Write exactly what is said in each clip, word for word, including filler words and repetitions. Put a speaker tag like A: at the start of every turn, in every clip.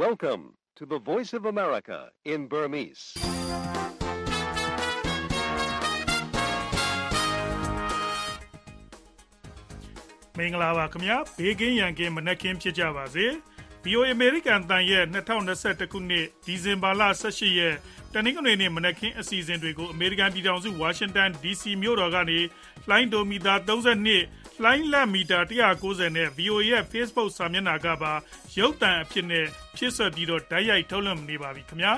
A: Welcome to the Voice of America in Burmese.
B: ။မင်္ဂလာပါခင်ဗျာဘေးကင်းရန်ကင်းမနက်ခင်းဖြစ်ကြပါစေ။ ဗွီအိုအေ American တန်ရဲ့၂၀၂၁ခုနှစ်ဒီဇင်ဘာလ၁၈ရက်တနင်္ဂနွေနေ့မနက်ခင်းအစီအစဉ်တွေကို American ပြည်ထောင်စု Washington ဒီ စီ မြို့တော်ကနေလိုင်းဒိုမီတာ၃၂လိုင်းလတ်မီတာ၁၉၀နဲ့ ဗွီအိုအေ ရဲ့ Facebook စာမျက်နှာကပါရုပ်သံအဖြစ်နဲ့ဖြစ်ဆွဲပြီးတော့တိုက်ရိုက်ထုတ်လွှင့်နေပါပြီခင်ဗျာ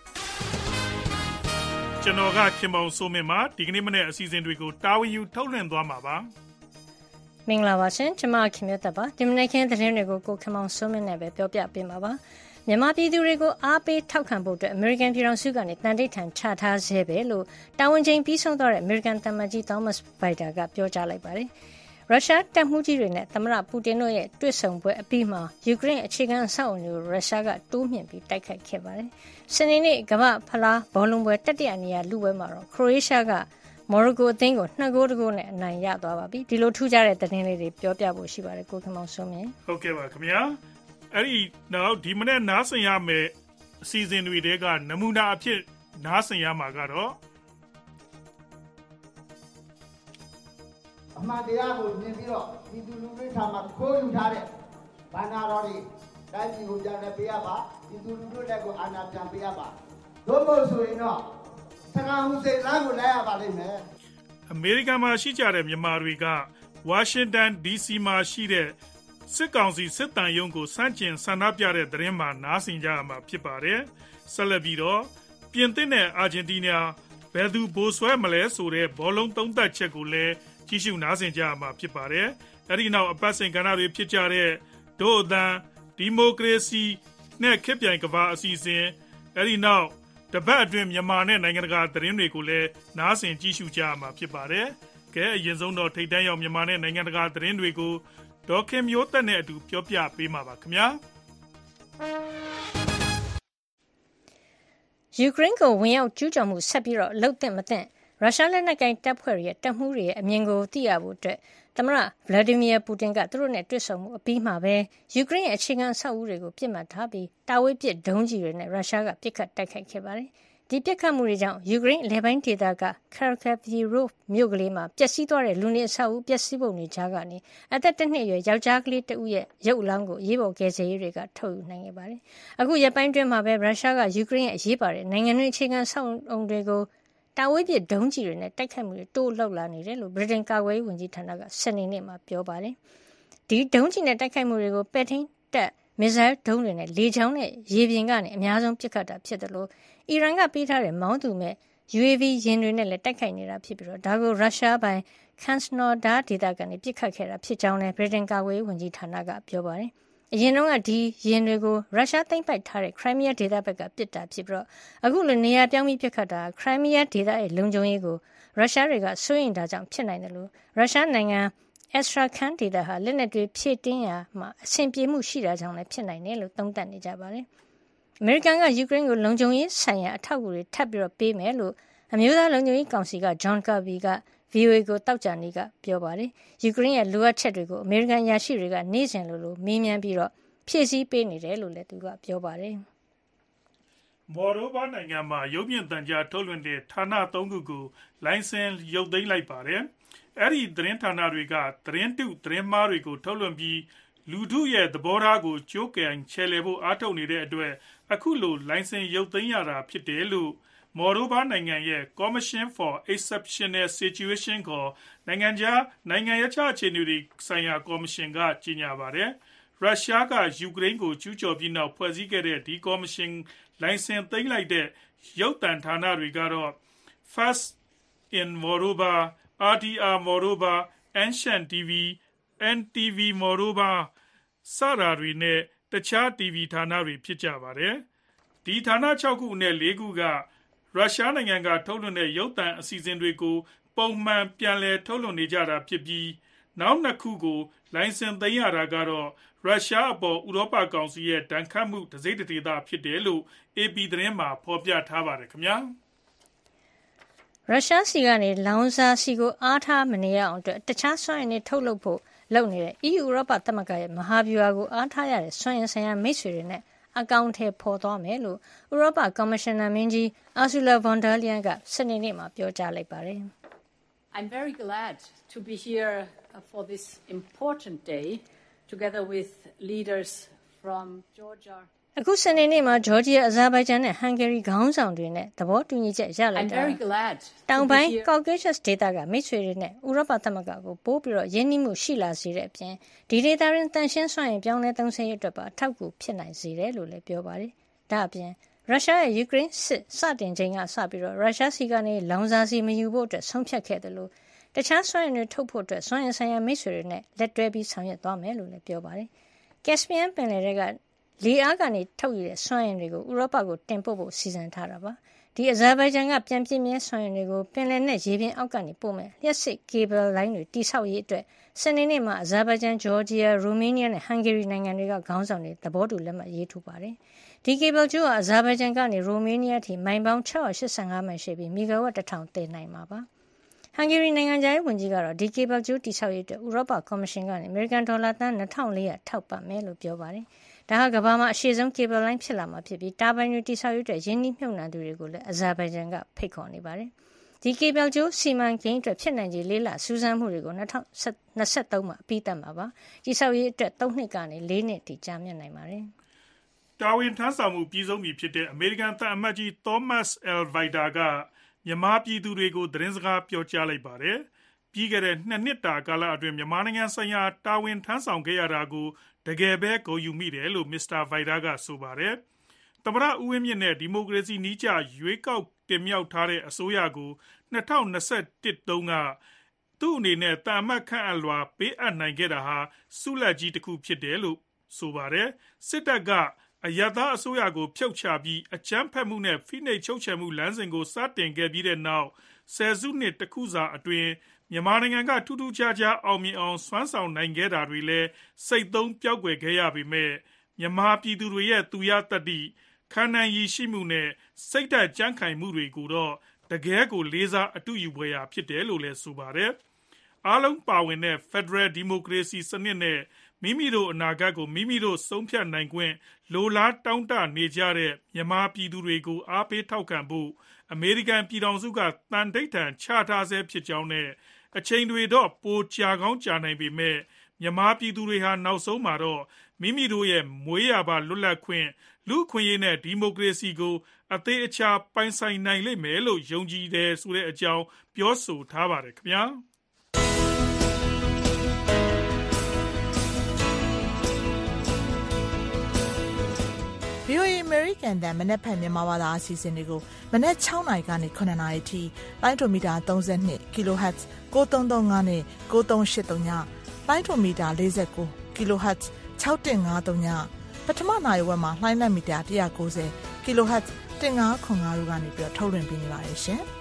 B: ။ကျွန်တော်ကခင်မောင်စိုးမင်းပါဒီကနေ့မနေ့အစီအစဉ်တွေကိုတာဝန်ယူထုတ်လွှင့်သွားမှာပါ
C: မင်္ဂလာပါရှင်ကျွန်မခင်မြတ်တပ်ပါဒီမနေ့ခင်းသတင်းတွေကိုကိုခင်မောင်စိုးမင်းနဲ့ပဲပြောပြပေးမှာပါမြန်မာပြည်သူတွေကိုအားပေးထောက်ခံဖို့အတွက် American ပြည်ထောင်စုကနေတန်တိတ်ထန်ချထားဆဲပဲလို့တာဝန်ချိန်ပြီးဆုံးသွားတဲ့ American သမ္မတကြီး Thomas Vajda ကပြောကြားလိုက်ပါတယ်ရုရှားတပ်မှုကြီးတွေနဲ့သမ္မတပူတင်တို့ရဲ့တွေ့ဆုံပွဲအပြီးမှာယူကရိန်းအခြေခံအဆောက်အအုံတွေကိုရုရှားကတိုးမြှင့်ပြီးတိုက်ခိုက်ခဲ့ပါတယ်စနေနေ့ကမ္ဘာဖလားဘောလုံးပွဲတတိယနေရာလူပွဲမှာတော့ခရိုအေးရှားကမော်ရိုကိုအသင်းကိုနှစ်ဂိုးတဂိုးနဲ့အနိုင်ရသွားပါပြီဒီလိုထူးခြားတဲ့သတင်းလေးတွေပြောပြဖို့ရှိပါတယ်ကိုခင်မောင်စိုးမြင့်
B: ဟုတ်ကဲ့ပါခင်ဗျာအဲ့ဒီနောက်ဒီမနေ့နားဆင်ရမယ့်အစီအစဉ်တွေတဲကနမူနာအဖြစ်နားဆင်ရမှာကတော့
D: အမှန်တရားကိုမြင်ပြီးတော့ဒီသူလူတွေထားမှာခိုးယူထားတဲ့ဘာနာတော်တွေတိုင်းပြည်ကိုပြန်လည်းပေးရပါဒီသူလူတွေလည်းကိုအာဏာပြန်ပေးရပါတို့မို့ဆိုရင်တော့ဆရာဟူစိန်လမ်းကိုလိုက်ရပါလိမ့်မယ်
B: အမေရိကန်မှာရှိကြတဲ့မြန်မာတွေကဝါရှင်တန် ဒီ စီ မှာရှိတဲ့စစ်ကောင်စီစစ်တမ်းရုံးကိုစန့်ကျင်ဆန္ဒပြတဲ့သတင်းမှာနားဆင်ကြရမှာဖြစ်ပါတယ်ဆက်လက်ပြီးတော့ပြင်သစ်နဲ့အာဂျင်တီးနားဘယ်သူဘိုးဆွဲမလဲဆိုတဲ့ဘောလုံးသုံးသက်ချက်ကိုလည်းကြည့်ရှုနားဆင်ကြရမှာဖြစ်ပါတယ်အဲဒီနောက်အပတ်စဉ်ကဏ္ဍတွေဖြစ်ကြတဲ့ဒို့အသံဒီမိုကရေစီနဲ့ခေတ်ပြိုင်ကမ္ဘာအစီအစဉ်အဲဒီနောက်တပတ်အတွင်းမြန်မာနဲ့နိုင်ငံတကာသတင်းတွေကိုလည်းနားဆင်ကြည့်ရှုကြရမှာဖြစ်ပါတယ်။ကဲအရင်ဆုံးတော့ထိပ်တန်းရောက်မြန်မာနဲ့နိုင်ငံတကာသတင်းတွေကိုဒေါက်ခင်မျိုးသက်နဲ့အတူပြောပြပေးမှာပါခင်ဗျာ
C: ။ယူကရိန်းကိုဝင်ရောက်ကျူးကျော်မှုဆက်ပြီးတော့လှုပ်တဲ့မတဲ့ရုရှားလက်နက်ကိုင်တပ်ဖွဲ့ရဲ့တပ်မှုတွေရဲ့အမြင်ကိုသိရဖို့အတွက်သမ္မတဗလာဒီမီယာပူတင်ကသူတို့နဲ့တွေ့ဆုံမှုအပြီးမှာပဲယူကရိန်းရဲ့အခြေခံအဆောက်အဦတွေကိုပြစ်မှတ်ထားပြီးတာဝေးပစ်ဒုံးကျည်တွေနဲ့ရုရှားကပစ်ခတ်တိုက်ခိုက်ခဲ့ပါတယ်။ဒီပစ်ခတ်မှုတွေကြောင့်ယူကရိန်းလေပိုင်းဒေသက Kharkiv မြို့ကလေးမှာပျက်စီးသွားတဲ့လူနေအဆောက်အဦပျက်စီးပုံတွေကြားကနေအသက်တစ်နှစ်အရွယ်ယောက်ျားကလေးတဦးရဲ့ရုပ်အလောင်းကိုအရေးပေါ်ကယ်ဆယ်ရေးတွေကထုတ်ယူနိုင်ခဲ့ပါတယ်။အခုရက်ပိုင်းတွင်းမှာပဲရုရှားကယူကရိန်းရဲ့အရေးပါတဲ့နိုင်ငံတွင်းအခြေခံအဆောက်အဦတွေကိုတာဝေးပစ်ဒုံးကျည်တွေနဲ့တိုက်ခိုက်မှုတွေတိုးလောက်လာနေတယ်လို့ဗြိတိန်ကာကွယ်ရေးဝန်ကြီးဌာနကစနေနေ့မှာပြောပါတယ်။ဒီဒုံးကျည်နဲ့တိုက်ခိုက်မှုတွေကိုပဲ့ထိန်းတပ်မစ်ဇိုင်းဒုံးတွေနဲ့လေကြောင်းနဲ့ရေပြင်ကနေအများဆုံးပစ်ခတ်တာဖြစ်တယ်လို့အီရန်ကပေးထားတဲ့မောင်းသူမဲ့ ယူ အေ ဗီ ယာဉ်တွေနဲ့လည်းတိုက်ခိုက်နေတာဖြစ်ပြီးတော့ဒါကိုရုရှားပိုင် Krasnodar ဒေသကနေပစ်ခတ်ခဲ့တာဖြစ်ကြောင်းလည်းဗြိတိန်ကာကွယ်ရေးဝန်ကြီးဌာနကပြောပါတယ်။အရင်တုန်းကဒီယာဉ်တွေကိုရုရှားသိမ်းပိုက်ထားတဲ့ခရိုင်းမီးယားဒေသဘက်ကပစ်တာဖြစ်ပြီးတော့အခုလိုနေရာပြောင်းပြီးပစ်ခတ်တာခရိုင်းမီးယားဒေသရဲ့လုံခြုံရေးကိုရုရှားတွေကစိုးရိမ်တာကြောင့်ဖြစ်နိုင်တယ်လို့ရုရှားနိုင်ငံ Astrakhan ဒေသဟာလက်နက်တွေဖြည့်တင်းရာမှာအဆင်ပြေမှုရှိတာကြောင့်လည်းဖြစ်နိုင်တယ်လို့သုံးသပ်နေကြပါတယ်။အမေရိကန်ကယူကရိန်းကိုလုံခြုံရေးဆိုင်ရာအထောက်အကူတွေထပ်ပြီးတော့ပေးမယ်လို့အမျိုးသားလုံခြုံရေးကောင်စီက John Kirby က ဗွီအိုအေ ကိုတောက်ကြနေကပြောပါတယ်။ယူကရိန်းရဲ့လိုအပ်ချက်တွေကိုအမေရိကန်အရာရှိတွေကနေ့စဉ်လိုလိုမေးမြန်းပြီးတော့ဖြည့်ဆည်းပေးနေတယ်လို့လည်းသူကပြောပါတယ်
B: ။မော်ရိုဘာနိုင်ငံမှာရုပ်မြင်သံကြားထုတ်လွှင့်တဲ့ဌာနသုံးခုကိုလိုင်စင်ရုပ်သိမ်းလိုက်ပါတယ်။အဲ့ဒီသတင်းဌာနတွေကသတင်းတုသတင်းမှားတွေကိုထုတ်လွှင့်ပြီးလူထုရဲ့သဘောထားကိုကြိုးကင်ချဲလှယ်ဖို့အားထုတ်နေတဲ့အတွက်အခုလိုလိုင်စင်ရုပ်သိမ်းရတာဖြစ်တယ်လို့မော်ရိုဘာနိုင်ငံရဲ့ Commission for Exceptional Situation ကိုနိုင်ငံခြားနိုင်ငံရေးအခြေအနေတွေဆိုင်ရာကော်မရှင်ကကြေညာပါတယ်။ရုရှားကယူကရိန်းကိုကျူးကျော်ပြီးနောက်ဖွဲ့စည်းခဲ့တဲ့ဒီကော်မရှင်လိုင်စင်သိမ်းလိုက်တဲ့ရုပ်သံဌာနတွေကတော့ First in Moldova, အာ တီ အာ Moldova, Ancient တီ ဗီ, အန် တီ ဗီ Moldova စတာတွေနဲ့တခြား တီ ဗီ ဌာနတွေဖြစ်ကြပါတယ်။ဒီဌာန၆ခုနဲ့၄ခုကရုရှားနိုင်ငံကထုတ်လွှင့်တဲ့ရုပ်သံအစီအစဉ်တွေကိုပုံမှန်ပြန်လည်ထုတ်လွှင့်နေကြတာဖြစ်ပြီးနောက်နှစ်ခုကိုလိုင်စင်သိမ်းရတာကတော့ရုရှားအပေါ်ဥရောပကောင်စီရဲ့ဒဏ်ခတ်မှုတစိမ့်တဒေသဖြစ်တယ်လို့ အေပီ သတင်းမှာဖော်ပြထားပါတယ်ခင်ဗျာ
C: ရုရှားစီကနေလောင်စာစီကိုအားထားမနေရအောင်အတွက်တခြားစွမ်းအင်တွေထုတ်လုပ်ဖို့လုပ်နေတဲ့ အီးယူဥရောပသမဂ္ဂရဲ့မဟာဗျူဟာကိုအားထားရတဲ့စွမ်းအင်ဆိုင်ရာမိတ်ဆွေတွေနဲ့အကောင့်ထဲပေါ်သွားမယ်လို့ဥရောပကော်မရှင်နာမင်းကြီး Ursula von der Leyen ကစနေနေ့မှာပြောကြားလိုက်ပါတယ်။
E: I'm very glad to be here for this important day together with leaders from Georgia.
C: အခုစနေနေ့မှာဂျော်ဂျီယာ၊အဇာဘိုင်ဂျန်နဲ့ဟန်ဂေရီခေါင်းဆောင်တွေနဲ့သဘောတူညီချက်ရလိုက်တာ။တောင်ပိုင်းကော်ကေရှပ်ဒေသကမိတ်ဆွေတွေနဲ့ဥရောပသမဂ္ဂကိုပိုပြီးတော့ရင်းနှီးမှုရှိလာစေတဲ့အပြင်ဒီဒေသရင်းတန်ရှင်းစွမ်းအင်ပြောင်းလဲသုံးစွဲရေးအတွက်ပါအထောက်အကူဖြစ်နိုင်စေတယ်လို့လည်းပြောပါတယ်။ဒါ့အပြင်ရုရှားရဲ့ယူကရိန်းစစ်စတင်ချိန်ကစပြီးတော့ရုရှားစီကနေလောင်စာဆီမယူဖို့အတွက်ဆုံးဖြတ်ခဲ့တယ်လို့တခြားစွမ်းအင်တွေထုတ်ဖို့အတွက်စွမ်းအင်ဆိုင်ရာမိတ်ဆွေတွေနဲ့လက်တွဲပြီးဆောင်ရွက်သွားမယ်လို့လည်းပြောပါတယ်။ ကက်စပီယန်ပင်လယ်ထဲကလေအားကနေထုတ်ယူတဲ့စွမ်းအင်တွေကိုဥရောပကိုတင်ပို့ဖို့စီစဉ်ထားတာပါ။ဒီအဇာဘိုင်ဂျန်ကပြန်ပြည့်မြဲစွမ်းအင်တွေကိုပင်လယ်နဲ့ရေပြင်အောက်ကနေပို့မယ်လျှက်စစ်ကေဘယ်လိုင်းတွေတိဆောက်ရေးအတွက်စနေနေ့မှာအဇာဘိုင်ဂျန်၊ဂျော်ဂျီယာ၊ရိုမေးနီးယားနဲ့ဟန်ဂေရီနိုင်ငံတွေကခေါင်းဆောင်တွေသဘောတူလက်မှတ်ရေးထိုးပါတယ်။ဒီကေဘယ်ကျိုးဟာအဇာဘိုင်ဂျန်ကနေရိုမေးနီးယားထိမိုင်ပေါင်း၆၈၅မိုင်ရှိပြီးမီဂါဝပ်တစ်ထောင်တင်နိုင်မှာပါ။ဟန်ဂေရီနိုင်ငံခြားရေးဝန်ကြီးကတော့ဒီကေဘယ်ကျိုးတိဆောက်ရေးအတွက်ဥရောပကော်မရှင်ကနေအမေရိကန်ဒေါ်လာသန်း၂၄၀၀ထောက်ပံ့မယ်လို့ပြောပါတယ်။ဒါဟာကမ္ဘာမှာအရှည်ဆုံးကေဘယ်လိုင်းဖြစ်လာမှာဖြစ်ပြီးတာဘိုင်တွေတိဆောက်ရေးအတွက်ရင်းနှီးမြှုပ်နှံသူတွေကိုလည်းအဇာဘိုင်ဂျန်ကဖိတ်ခေါ်နေပါတယ်။ဒီကေဘယ်ကျိုးစီမံကိန်းအတွက်ဖြစ်နိုင်ခြေလေးလစူးစမ်းမှုတွေကို၂၀၂၃မှာအပြီးသတ်မှာပါ။တိဆောက်ရေးအတွက်၃နှစ်ကနေ၄နှစ်ထိကြာမြင့်နိုင်ပါတယ်
B: ။တာဝန်ထမ်းဆောင်မှုပြီးဆုံးပြီဖြစ်တဲ့အမေရိကန်သံအမတ်ကြီး Thomas Elvira ကမြန်မာပြည်သူတွေကိုသတင်းစကားပြောကြားလိုက်ပါတယ်။ပြီးခဲ့တဲ့နှစ်နှစ်တာကာလအတွင်းမြန်မာနိုင်ငံဆိုင်ရာတာဝန်ထမ်းဆောင်ခဲ့ရတာကိုတကယ်ပဲဂုဏ်ယူမိတယ်လို့မစ္စတာဗိုင်ဒါကဆိုပါတယ်။သမ္မတဦးဝင်းမြင့်နဲ့ဒီမိုကရေစီနည်းကျရွေးကောက်တင်မြှောက်ထားတဲ့အစိုးရကို၂၀၂၁တုန်းကသူ့အနေနဲ့တာမတ်ခန့်အပ်လွှာပေးအပ်နိုင်ခဲ့တာဟာဆုလက်ကြီးတစ်ခုဖြစ်တယ်လို့ဆိုပါတယ်။စစ်တပ်ကအရပ်သားအစိုးရကိုဖြုတ်ချပြီးအကြမ်းဖက်မှုနဲ့ဖိနှိပ်ချုပ်ချယ်မှုလမ်းစဉ်ကိုစတင်ခဲ့ပြီးတဲ့နောက်ဆယ်စုနှစ်တစ်ခုစာအတွင်းမြန်မာနိုင်ငံကထူးထူးခြားခြားအောင်မြင်အောင်စွမ်းဆောင်နိုင်ခဲ့တာတွေလည်းစိတ်သုံးပျောက်ကွယ်ခဲ့ရပေမဲ့မြန်မာပြည်သူတွေရဲ့သူရသတ္တိခံနိုင်ရည်ရှိမှုနဲ့စိတ်ဓာတ်ကြံ့ခိုင်မှုတွေကိုတော့တကယ်ကိုလေးစားအတူယူဖွယ်ရာဖြစ်တယ်လို့လည်းဆိုပါတယ်။အားလုံးပါဝင်တဲ့ Federal Democracy စနစ်နဲ့မိမိတို့အနာဂတ်ကိုမိမိတို့ဆုံးဖြတ်နိုင်ခွင့်လိုလားတောင်းတနေကြတဲ့မြန်မာပြည်သူတွေကိုအားပေးထောက်ခံဖို့အမေရိကန်ပြည်ထောင်စုကသန္နိဋ္ဌာန်ချထားဆဲဖြစ်ကြောင်းနဲ့အချိန်တွေတော့ပိုကြာကောင်းကြာနိုင်ပေမဲ့မြန်မာပြည်သူတွေဟာနောက်ဆုံးမှာတော့မိမိတို့ရဲ့မွေးရာပါလွတ်လပ်ခွင့်လူ့အခွင့်အရေးနဲ့ဒီမိုကရေစီကိုအသေးအချာပိုင်ဆိုင်နိုင်လိမ့်မယ်လို့ယုံကြည်တယ်ဆိုတဲ့အကြောင်းပြောဆိုထားပါတယ်ခင်ဗျာ။
F: ဗွီအိုအေ American တန်မနက်ဖြန်မြန်မာဘာသာအစီအစဉ်တွေကိုမနက်၆နာရီကနေ၇နာရီထိလိုင်းဒိုမီတာ၃၂ kHz ၉၃၃၅နဲ့၉၃၈၃ညလိုင်းဒိုမီတာ၄၉ kHz ၆၁၅၃ညပထမနာရီဝက်မှာလှိုင်းလက်မီတာ၁၉၀ kHz ၁၅၇၅တို့ကနေပြီးထုတ်လွှင့်ပေးနေပါတယ်ရှင်။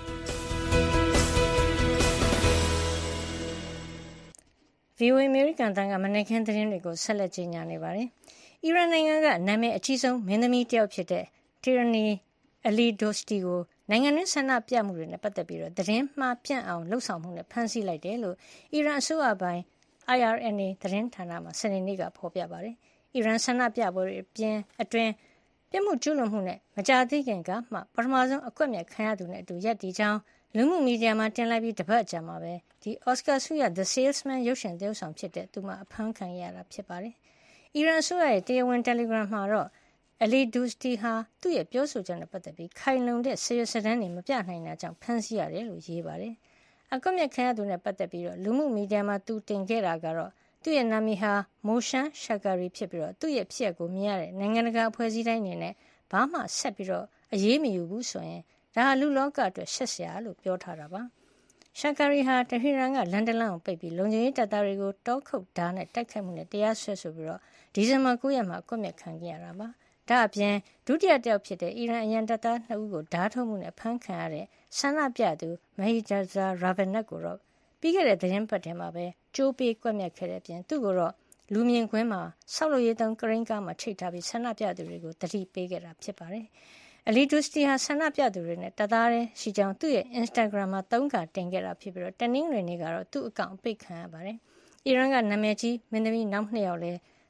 C: ဗွီအိုအေ American တန်ကမနက်ခင်းသတင်းတွေကိုဆက်လက်ကြီးညာနေပါတယ်။အီရန်နိုင်ငံကနာမည်အကြီးဆုံးမင်းသမီးတယောက်ဖြစ်တဲ့ Tirani Ali Dosti ကိုနိုင်ငံတွင်းဆန္ဒပြမှုတွေနဲ့ပတ်သက်ပြီးသတင်းမှားပြန့်အောင်လှုံ့ဆော်မှုနဲ့ဖမ်းဆီးလိုက်တယ်လို့အီရန်အစိုးရပိုင်း I R N A သတင်းဌာနမှာစနေနေ့ကဖော်ပြပါတယ်။အီရန်ဆန္ဒပြပွဲတွေအပြင်အတွင်းပြစ်မှုကျူးလွန်မှုနဲ့မကြာသေးခင်ကမှပထမဆုံးအကွက်မြတ်ခံရသူနဲ့အတူရပ်တည်ကြောင်းလူမှုမီဒီယာမှာတင်လိုက်ပြီးတပတ်ကြာမှာပဲဒီအော်စကာဆုရ The Salesman ရုပ်ရှင်သရုပ်ဆောင်ဖြစ်တဲ့သူမအဖမ်းခံရတာဖြစ်ပါတယ်။အီရန်အစိုးရရဲ့တရားဝင် Telegram မှာတော့ Ali Dosti ဟာသူ့ရဲ့ပြောဆိုချက်နဲ့ပတ်သက်ပြီးခိုင်လုံတဲ့စာရွက်စာတမ်းတွေမပြနိုင်တာကြောင့်ဖမ်းဆီးရတယ်လို့ရေးပါတယ်။အကွက်မြတ်ခံရသူနဲ့ပတ်သက်ပြီးလူမှုမီဒီယာမှာသူတင်ခဲ့တာကတော့သူ့ရဲ့နာမည်ဟာ Mohsen Shakari ဖြစ်ပြီးသူ့ရဲ့ဖြစ်ရပ်ကိုမြင်ရတဲ့နိုင်ငံတကာအဖွဲ့အစည်းတိုင်းအနေနဲ့ဘာမှဆက်ပြီးအရေးမယူဘူးဆိုရင်ဒါဟာလူလောကအတွက်ရှက်စရာလို့ပြောထားတာပါ။ Shakari ဟာတဟီရန်ကလန်ဒလန်ကိုပိတ်ပြီးလုံခြုံရေးတပ်သားတွေကိုတောခုတ်ဓာတ်နဲ့တိုက်ခိုက်မှုနဲ့တရားစွဲဆိုပြီးဒီဇင်ဘာ၉ရက်မှာကွပ်မျက်ခံခဲ့ရတာပါ။ဒါ့အပြင်ဒုတိယတယောက်ဖြစ်တဲ့အီရန်အရန်တပ်သားနှစ်ဦးကိုဓားထုတ်မှုနဲ့ဖမ်းခံရတဲ့ဆန္ဒပြသူ Mahidza Ravanat ကိုတော့ပြီးခဲ့တဲ့သတင်းပတ်ထဲမှာပဲကြိုးပေးကွပ်မျက်ခဲ့တဲ့အပြင်သူ့ကိုတော့လူမြင်ကွင်းမှာဆောက်လုပ်ရေးသုံးကရိန်းကားမှာထိတ်ထားပြီးဆန္ဒပြသူတွေကိုတတိပေးခဲ့တာဖြစ်ပါတယ်။ Ali Dosti ဟာဆန္ဒပြသူတွေနဲ့တပ်သားတွေရှိကြောင်းသူ့ရဲ့ Instagram မှာသုံးခါတင်ခဲ့တာဖြစ်ပြီးတနင်္ဂနွေနေ့ကတော့သူ့အကောင့်ပိတ်ခံရပါတယ်။အီရန်ကနာမည်ကြီးမင်းသမီးနောက်နှစ်ယောက်လည်း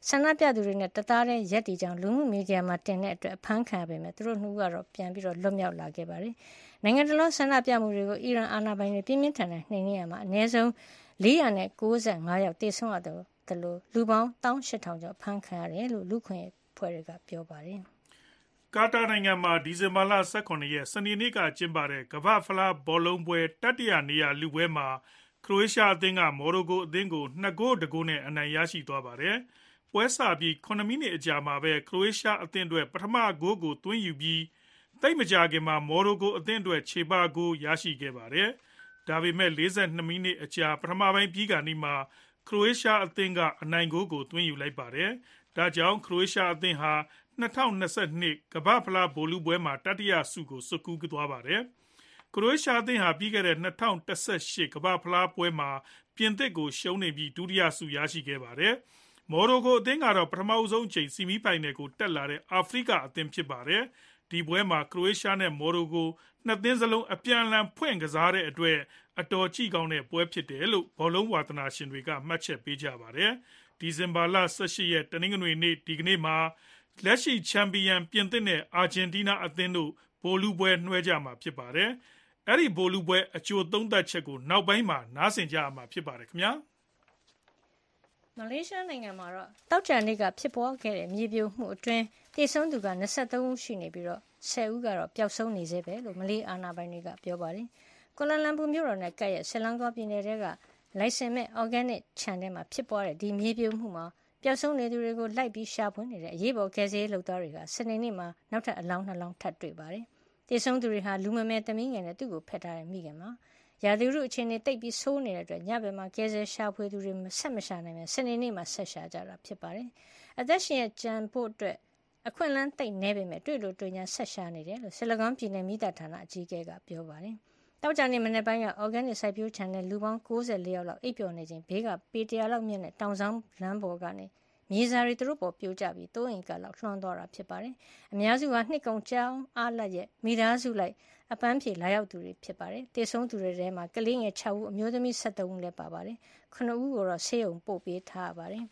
C: ဆန္ဒပြသူတွေနဲ့တသားတည်းရက်တီကြောင့်လူမှုမီဒီယာမှာတင်တဲ့အတွက်အဖမ်းခံရပေမဲ့သူတို့နှစ်ဦးကတော့ပြန်ပြီးတော့လွတ်မြောက်လာခဲ့ပါတယ်။နိုင်ငံတကာဆန္ဒပြမှုတွေကိုအီရန်အာဏာပိုင်တွေပြင်းပြင်းထန်ထန်နှိမ်နင်းရမှာအနည်းဆုံးလေးရာ၉၅ယောက်တေဆုံးရတယ်လို့လူပေါင်း၁၈,၀၀၀ကျော်အဖမ်းခံရတယ်လို့လူခွင့်ဖွဲ့တွေကပြောပါတယ်
B: ။ကာတာနိုင်ငံမှာဒီဇင်ဘာလ၁၇ရက်စနေနေ့ကကျင်းပတဲ့ကမ္ဘာ့ဖလားဘောလုံးပွဲတတိယနေရာလူပွဲမှာခရိုအေးရှားအသင်းကမော်ရိုကိုအသင်းကိုနှစ်ဂိုးတဂိုးနဲ့အနိုင်ရရှိသွားပါတယ်။ပွဲစပြီးခုနှစ်မိနစ်အကြာမှာပဲခရိုအေးရှားအသင်းအတွက်ပထမဂိုးကိုသွင်းယူပြီးသိပ်မကြာခင်မှာမော်ရိုကိုအသင်းအတွက်ခြေပဂိုးရရှိခဲ့ပါတယ်။ဒါပေမဲ့၄၂မိနစ်အကြာပထမပိုင်းပြီးခါနီးမှာခရိုအေးရှားအသင်းကအနိုင်ဂိုးကိုသွင်းယူလိုက်ပါတယ်။ဒါကြောင့်ခရိုအေးရှားအသင်းဟာ၂၀၂၂ကမ္ဘာ့ဖလားဗိုလ်လုပွဲမှာတတိယဆုကိုဆွတ်ခူးသွားပါတယ်။ခရိုအေးရှားအသင်းဟာပြီးခဲ့တဲ့၂၀၁၈ကမ္ဘာ့ဖလားပွဲမှာပြင်သစ်ကိုရှုံးနေပြီးဒုတိယဆုရရှိခဲ့ပါတယ်။မော်ရိုကိုအသင်းကတော့ပထမဆုံးအကြိမ်ဆီမီဖိုင်နယ်ကိုတက်လာတဲ့အာဖရိကအသင်းဖြစ်ပါတယ်။ဒီပွဲမှာခရိုအေးရှားနဲ့မော်ရိုကိုနှစ်သင်းစလုံးအပြန်အလှန်ဖွင့်ကစားတဲ့အတွက်အတော်ကြည့်ကောင်းတဲ့ပွဲဖြစ်တယ်လို့ဘောလုံးဝါသနာရှင်တွေကမှတ်ချက်ပေးကြပါတယ်။ဒီဇင်ဘာလ၁၈ရက်တနင်္ဂနွေနေ့ဒီကနေ့မှာလက်ရှိချန်ပီယံပြင်သစ်နဲ့အာဂျင်တီးနားအသင်းတို့ဗိုလ်လုပွဲနှွှဲကြမှာဖြစ်ပါတယ်။အဲ့ဒီဗိုလ်လုပွဲအကျိုးသုံးသပ်ချက်ကိုနောက်ပိုင်းမှာနားဆင်ကြရမှာဖြစ်ပါတယ်ခင်ဗျာ
C: ။မလေးရှားနိုင်ငံမှာတော့တောက်ကြနေ့ကဖြစ်ပွားခဲ့တဲ့မြေပြိုမှုအတွင်းတေဆုံးသူက၂၃ဦးရှိနေပြီးတော့၁၀ဦးကတော့ပျောက်ဆုံးနေသေးပဲလို့မလေးအာဏာပိုင်တွေကပြောပါတယ်။ကွာလာလမ်ပူမြို့တော်နဲ့ကပ်ရဲ့ဆလန်ဂေါပြည်နယ်ကလိုင်စင်မဲ့ organic ခြံထဲမှာဖြစ်ပွားတဲ့ဒီမြေပြိုမှုမှာပျောက်ဆုံးနေသူတွေကိုလိုက်ပြီးရှာဖွေနေတဲ့အရေးပေါ်ကယ်ဆယ်ရေးလုပ်သားတွေကစနေနေ့မှာနောက်ထပ်အလောင်းနှလောင်းထပ်တွေ့ပါတယ်။တေဆုံးသူတွေဟာလူမမယ်သမီးငယ်နဲ့သူ့ကိုဖက်ထားတဲ့မိခင်ပါ။ရာသီဥတုအခြေအနေတိတ်ပြီးဆိုးနေတဲ့အတွက်ညဘက်မှာကယ်ဆယ်ရှာဖွေသူတွေဆက်မရှာနိုင်ပဲစနေနေ့မှာဆက်ရှာကြတာဖြစ်ပါတယ်။အသက်ရှင်ရဲ့ကြံဖို့အတွက်အခွင့်အလမ်းတိတ်နေပေမဲ့တွေ့လို့တွေ့ညာဆက်ရှာနေတယ်လို့ဆလကွန်ပြည်နယ်မိသားဌာနအကြီးအကဲကပြောပါတယ်။တောက်ကြနေ့မနေ့ပိုင်းက organic စိုက်ပျိုးခြံနဲ့လူပေါင်း၉၄ယောက်လောက်အိပ်ပျော်နေချိန်ဘေးကပေတရာလောက်မြင့်တဲ့တောင်ဆောင်လမ်းပေါ်ကနေမြေစာတွေသူတို့ပေါ်ပြိုကျပြီးတိုးအိမ်ကလောက်လွှမ်းသွားတာဖြစ်ပါတယ်။အများစုကနှစ်ကုန်ကြောင်းအားလတ်ရဲ့မိသားစုလိုက်အပန်းဖြေလာရောက်သူတွေဖြစ်ပါတယ်။တေဆုံးသူတွေထဲမှာကလေးငယ်၆ဦးအမျိုးသမီး၁၃ဦးလည်းပါပါတယ်။ခုနှစ်ဦးကိုတော့ဆေးရုံပို့ပေးထားရပါတယ်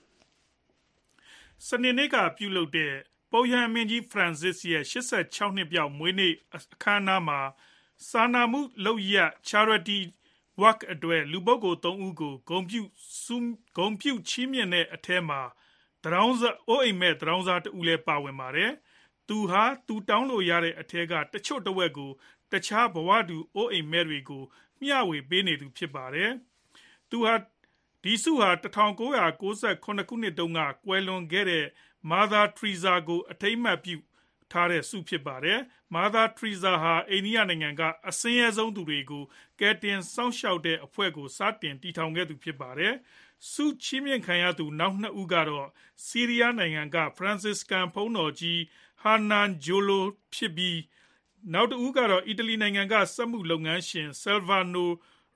B: ။စနေနေ့ကပြုလုပ်တဲ့ပုပ်ရဟန်းမင်းကြီး Francis ရဲ့၈၆နှစ်ပြည့်မွေးနေ့အခမ်းအနားမှာစာနာမှုလုပ်ရပ် charity work အတွက်လူပုဂ္ဂိုလ်၃ဦးကိုဂုဏ်ပြုဂုဏ်ပြုချီးမြှင့်တဲ့အထဲမှာတရောင်းစားအိုးအိမ်မဲ့တရောင်းစားတဦးလည်းပါဝင်ပါတယ်။သူဟာသူတောင်းလို့ရတဲ့အထက်ကတချို့တဝက်ကိုတခြားဘဝတူအိုးအိမ်မဲ့တွေကိုမျှဝေပေးနေသူဖြစ်ပါတယ်။သူဟာဒီစုဟာ၁၉၉၇ခုနှစ်တုန်းကကွယ်လွန်ခဲ့တဲ့ Mother Teresa ကိုအထိမ်းအမှတ်ပြုထားတဲ့ဆုဖြစ်ပါတယ်။ Mother Teresa ဟာအိန္ဒိယနိုင်ငံကအဆင်းရဲဆုံးသူတွေကိုကယ်တင်စောင့်ရှောက်တဲ့အဖွဲ့ကိုစတင်တည်ထောင်ခဲ့သူဖြစ်ပါတယ်။ဆုချီးမြှင့်ခံရသူနောက်နှစ်ဦးကတော့ဆီးရီးယားနိုင်ငံက Franciscan ဘုန်းတော်ကြီး Hernan Jolo ဖြစ်ပြီးနောက်တစ်ဦးကတော့အီတလီနိုင်ငံကစက်မှုလုပ်ငန်းရှင် Silvano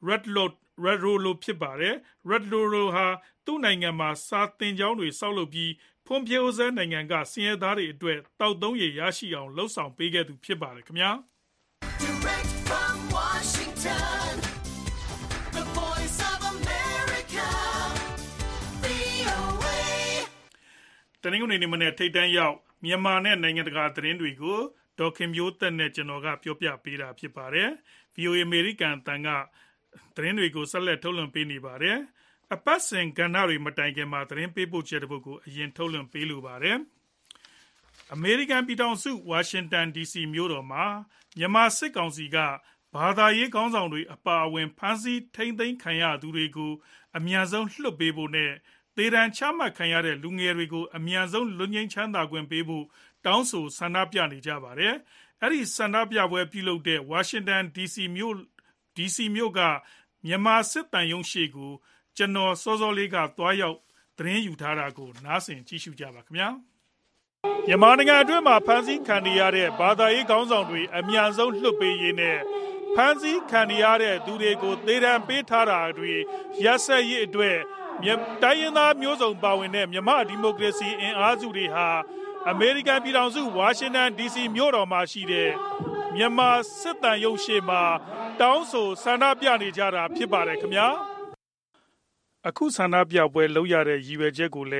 B: Redrolo ဖြစ်ပါတယ်။ Redrolo ဟာသူ့နိုင်ငံမှာစာသင်ကျောင်းတွေဆောက်လုပ်ပြီးဖွံ့ဖြိုးဆဲနိုင်ငံကဆင်းရဲသားတွေအတွက်တောက်သုံးရေရရှိအောင်လှုံ့ဆော်ပေးခဲ့သူဖြစ်ပါတယ်ခင်ဗျာ။ Direct from Washington, the voice of America, ဗွီအိုအေ တနင်္ဂနွေနေ့မနေ့ထိပ်တန်းရောက်မြန်မာနဲ့နိုင်ငံတကာသတင်းတွေကိုဒေါ်ခင်မျိုးသက်နဲ့ကျွန်တော်ကပြောပြပေးတာဖြစ်ပါတယ်။ ဗွီအိုအေ American အသံကသတင်းတွေကိုဆက်လက်ထုတ်လွှင့်ပေးနေပါတယ်။ အပတ်စဉ်ကဏ္ဍတွေမတိုင်ခင်မှာသတင်းပေးပို့ချက်တစ်ပုဒ်ကိုအရင်ထုတ်လွှင့်ပေးလိုပါတယ်။ အမေရိကန်ပြည်ထောင်စုဝါရှင်တန် ဒီစီမြို့တော်မှာမြန်မာစစ်ကောင်စီကဘာသာရေးခေါင်းဆောင်တွေအပါအဝင်ဖမ်းဆီးထိန်းသိမ်းခံရသူတွေကိုအမြန်ဆုံးလွှတ်ပေးဖို့နဲ့သေဒဏ်ချမှတ်ခံရတဲ့လူငယ်တွေကိုအမြန်ဆုံးလွတ်ငြိမ်းချမ်းသာခွင့်ပေးဖို့တောင်းဆိုဆန္ဒပြနေကြပါတယ်။အဲဒီဆန္ဒပြပွဲပြုလုပ်တဲ့ဝါရှင်တန် ဒီစီမြို့ဒီစီမြို့ကမြန်မာစစ်တမ်းရုံးရှေ့ကိုကျွန်တော်စောစောလေးကသွားရောက်သတင်းယူထားတာကိုနားဆင်ကြည့်ရှုကြပါခင်ဗျာ။မြန်မာနိုင်ငံအတွင်းမှာဖမ်းဆီးခံနေရတဲ့ဘာသာရေးခေါင်းဆောင်တွေအမြန်ဆုံးလွှတ်ပေးရေးနဲ့ဖမ်းဆီးခံနေရတဲ့သူတွေကိုသေဒဏ်ပေးထားတာတွေရက်စက်ရေးအတွက်တိုင်းရင်းသားမျိုးစုံပါဝင်တဲ့မြန်မာဒီမိုကရေစီအင်အားစုတွေဟာအမေရိကန်ပြည်ထောင်စုဝါရှင်တန် ဒီစီမြို့တော်မှာရှိတဲ့မြန်မာစစ်တမ်းရုံးရှေ့မှာတောင်းဆိုဆန္ဒပြနေကြတာဖြစ်ပါတယ်ခင်ဗျာ။အခုဆန္ဒပြပွဲလုပ်ရတဲ့ရည်ရွယ်ချက်ကိုလည်း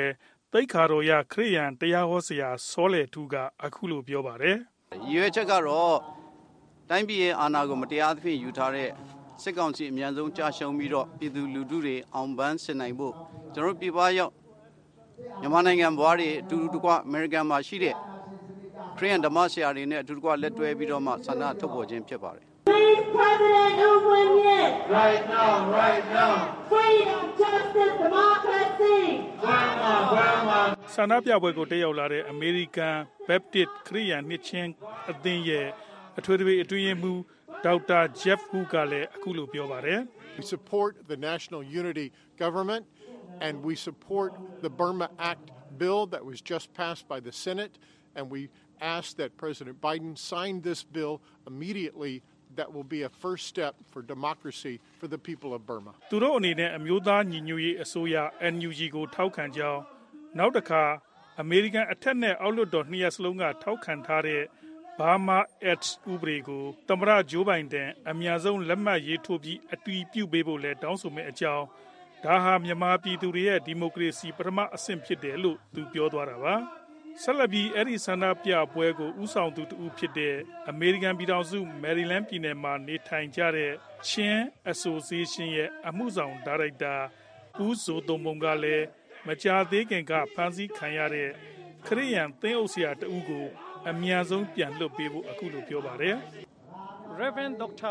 B: သိက္ခာတော်ရခရစ်ယာန်တရားဟောဆရာစောလေထူးကအခုလိုပြောပါတယ်
G: ။ရွေးချက်ကတော့တိုင်းပြည်ရဲ့အာဏာကိုမတရားသဖြင့်ယူထားတဲ့စစ်ကောင်စီအများဆုံးကြာရှုံးပြီးတော့ပြည်သူလူထုတွေအောင်ပန်းဆင်နိုင်ဖို့ကျွန်တော်ပြည်ပရောက်မြန်မာနိုင်ငံဘွားတွေအတူတူကွာအမေရိကန်မှာရှိတဲ့ခရစ်ယာန်ဓမ္မဆရာတွေနဲ့အတူတူကွာလက်တွဲပြီးတော့မှဆန္ဒထုတ်ဖော်ခြင်းဖြစ်ပါတယ်
H: Please, President Ugwinyin. Right now, right now. Freedom, justice, democracy.
B: Grandma, grandma. ဆန္ဒပြပွဲကိုတက်ရောက်လာတဲ့အမေရိကန် Baptist ခရစ်ယာန်နှစ်ချင်းအသင်းရဲ့အထွေထွေအတွင်းရေးမှူးဒေါက်တာ Jeff Hu ကလည်းအခုလိုပြောပါတယ်
I: We support the National Unity Government and we support the Burma Act bill that was just passed by the Senate and we ask that President Biden sign this bill immediately. That will be a first step for democracy for the people of Burma.
B: သူတို့အနေနဲ့အမျိုးသားညီညွတ်ရေးအစိုးရ N U G ကိုထောက်ခံကြောင်းနောက်တစ်ခါအမေရိကန်အထက်နဲ့အောက်လွှတ်တော်နှစ်ရပ်စလုံးကထောက်ခံထားတဲ့ Burma Act ဥပဒေကိုသမ္မတဂျိုးဘိုင်ဒန်အများဆုံးလက်မှတ်ရေးထိုးပြီးအတည်ပြုပေးဖို့လည်းတောင်းဆိုမယ့်အကြောင်းဒါဟာမြန်မာပြည်သူတွေရဲ့ဒီမိုကရေစီပထမအဆင့်ဖြစ်တယ်လို့သူပြောသွားတာပါဆက်လက်ပြီးအဲ့ဒီဆန္ဒပြပွဲကိုဥဆောင်သူတူဖြစ်တဲ့အမေရိကန်ပြည်ထောင်စုမယ်ရီလန်းပြည်နယ်မှာနေထိုင်ကြတဲ့ချင်း Association ရဲ့အမှုဆောင်ဒါရိုက်တာဦးဇိုတုံမုံကလည်းမကြာသေးခင်ကဖမ်းဆီးခံရတဲ့ခရစ်ယာန်သင်းအုပ်ဆရာတဦးကိုအများဆုံးပြန်လွှတ်ပေးဖို့အခုလိုပြောပါတယ်
J: Reverend Doctor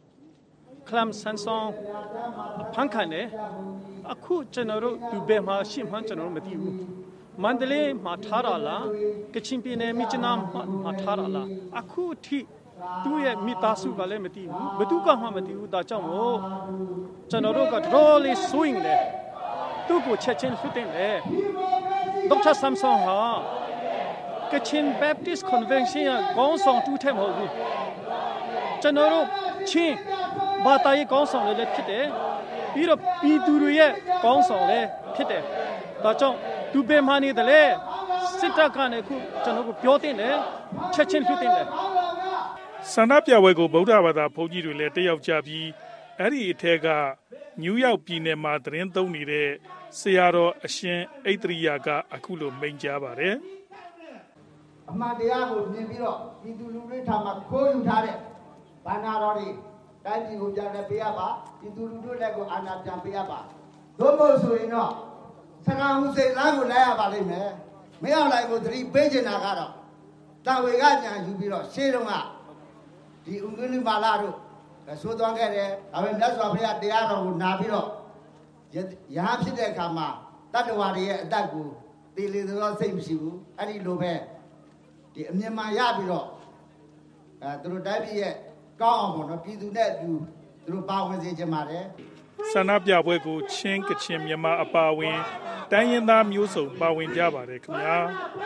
J: Clam Sansong ဖမ်းခံတယ်အခုကျွန်တော်တို့ဒီဘက်မှာရှင်းမှန်းကျွန်တော်တို့မသိဘူးမန္တလေးမှာထားတာလားကချင်ပြည်နယ်မြစ်ချနာမှာထားတာလားအခုထိသူ့ရဲ့မိသားစုကလည်းမသိဘူးဘယ်သူကမှမသိဘူးဒါကြောင့်မို့ကျွန်တော်တို့ကတော်လေးဆိုရင်လေသူ့ကိုချက်ချင်းဖြစ်တယ်ဒေါက်တာဆမ်ဆွန်ဟာကချင် Baptist Convention ကောင်းဆောင်တူးထဲမဟုတ်ဘူးကျွန်တော်တို့ချင်းဘာသာရေးကောင်းဆောင်လည်းဖြစ်တယ်ပြီးတော့ပြည်သူတွေရဲ့ကောင်းဆောင်လည်းဖြစ်တယ်ဒါကြောင့်သူဘယ်မှနေတယ်လဲစစ်တပ်ကနေခုကျွန်တော်ကိုပြောတင်တယ်ချက်ချင်းဖြစ်တင်တယ်
B: ဆန္ဒပြပွဲကိုဗုဒ္ဓဘာသာဘုန်းကြီးတွေလည်းတက်ရောက်ကြပြီးအဲ့ဒီအထက်ကနယူးယောက်ပြည်နယ်မှာသတင်းသုံးနေတဲ့ဆရာတော်အရှင်ဣတရိယကအခုလိုမိန့်ကြားပါတယ်
D: အမှန်တရားကိုမြင်ပြီးတော့ပြည်သူလူထုထံမှာခိုးယူထားတဲ့ဘာနာတော်တွေတိုင်းပြည်ကိုပြန်လဲပေးရပါပြည်သူလူထုလက်ကိုအာဏာပြန်ပေးရပါသို့မဟုတ်ဆိုရင်တော့စကားဟူစိတ်လမ်းကိုလိုက်ရပါလိမ့်မယ်မင်းအောင်လိုက်ကိုသတိပေးချင်တာကတော့တာဝေကညာယူပြီးတော့ရှေးတုန်းကဒီဥက္ကဋ္ဌမာလာတို့ဆိုးသွားခဲ့တယ်ဒါပေမဲ့မြတ်စွာဘုရားတရားတော်ကိုနာပြီးတော့ရဟန်းဖြစ်တဲ့အခါမှာတတ္တဝါတွေရဲ့အတ္တကိုတည်လေသောစိတ်မရှိဘူးအဲ့ဒီလိုပဲဒီအမြင်မှန်ရပြီးတော့အဲသူတို့တိုင်းပြည်ရဲ့ကောင်းအောင်ပေါ့နော်ပြည်သူနဲ့အတူသူတို့ပါဝင်စေချင်ပါတယ်
B: ဆန္ဒပြပွဲကိုချင်းကချင်မြန်မာအပါအဝင်တိုင်းရင်းသားမျိုးစုံပါဝင်ကြပါတယ်ခင်ဗျာ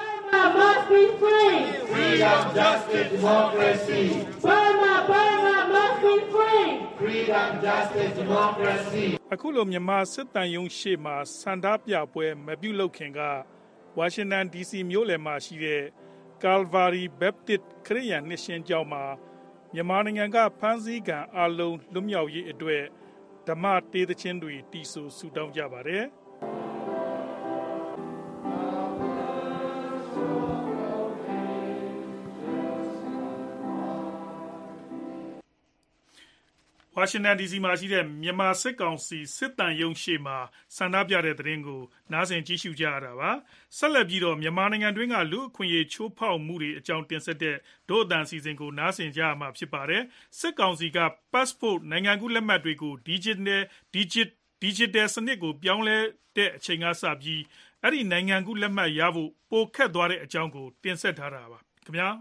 H: must be free freedom justice democracy Burma Burma must be free freedom justice democracy
B: အခုလိုမြန်မာစစ်တမ်းရုံးရှေ့မှာဆန္ဒပြပွဲမပြုလုပ်ခင်ကဝါရှင်တန် ဒီ စီ မြို့လယ်မှာရှိတဲ့ Calvary Baptist ခရစ်ယာန်နှစ်ရှင်ကျောင်းမှာမြန်မာနိုင်ငံကဖမ်းဆီးခံအလုံးလွတ်မြောက်ရေးအတွက်ဓမ္မတေးသချင်းတွေတီးဆိုဆူတောင်းကြပါတယ်ဝါရှင်တန် ဒီ စီ မှာရှိတဲ့မြန်မာစစ်ကောင်စီစစ်တမ်းရုံးရှေ့မှာဆန္ဒပြတဲ့သတင်းကိုနားဆင်ကြည့်ရှုကြရတာပါဆက်လက်ပြီးတော့မြန်မာနိုင်ငံတွင်းကလူအခွင့်အရေးချိုးဖောက်မှုတွေအကြောင်းတင်ဆက်တဲ့ဒို့အတန်စီစဉ်ကိုနားဆင်ကြရမှာဖြစ်ပါတယ်စစ်ကောင်စီက passport နိုင်ငံကူးလက်မှတ်တွေကို digital digital digital စနစ်ကိုပြောင်းလဲတဲ့အချိန်ကစပြီးအဲ့ဒီနိုင်ငံကူးလက်မှတ်ရဖို့ပိုခက်သွားတဲ့အကြောင်းကိုတင်ဆက်ထားတာပါခင်ဗျာ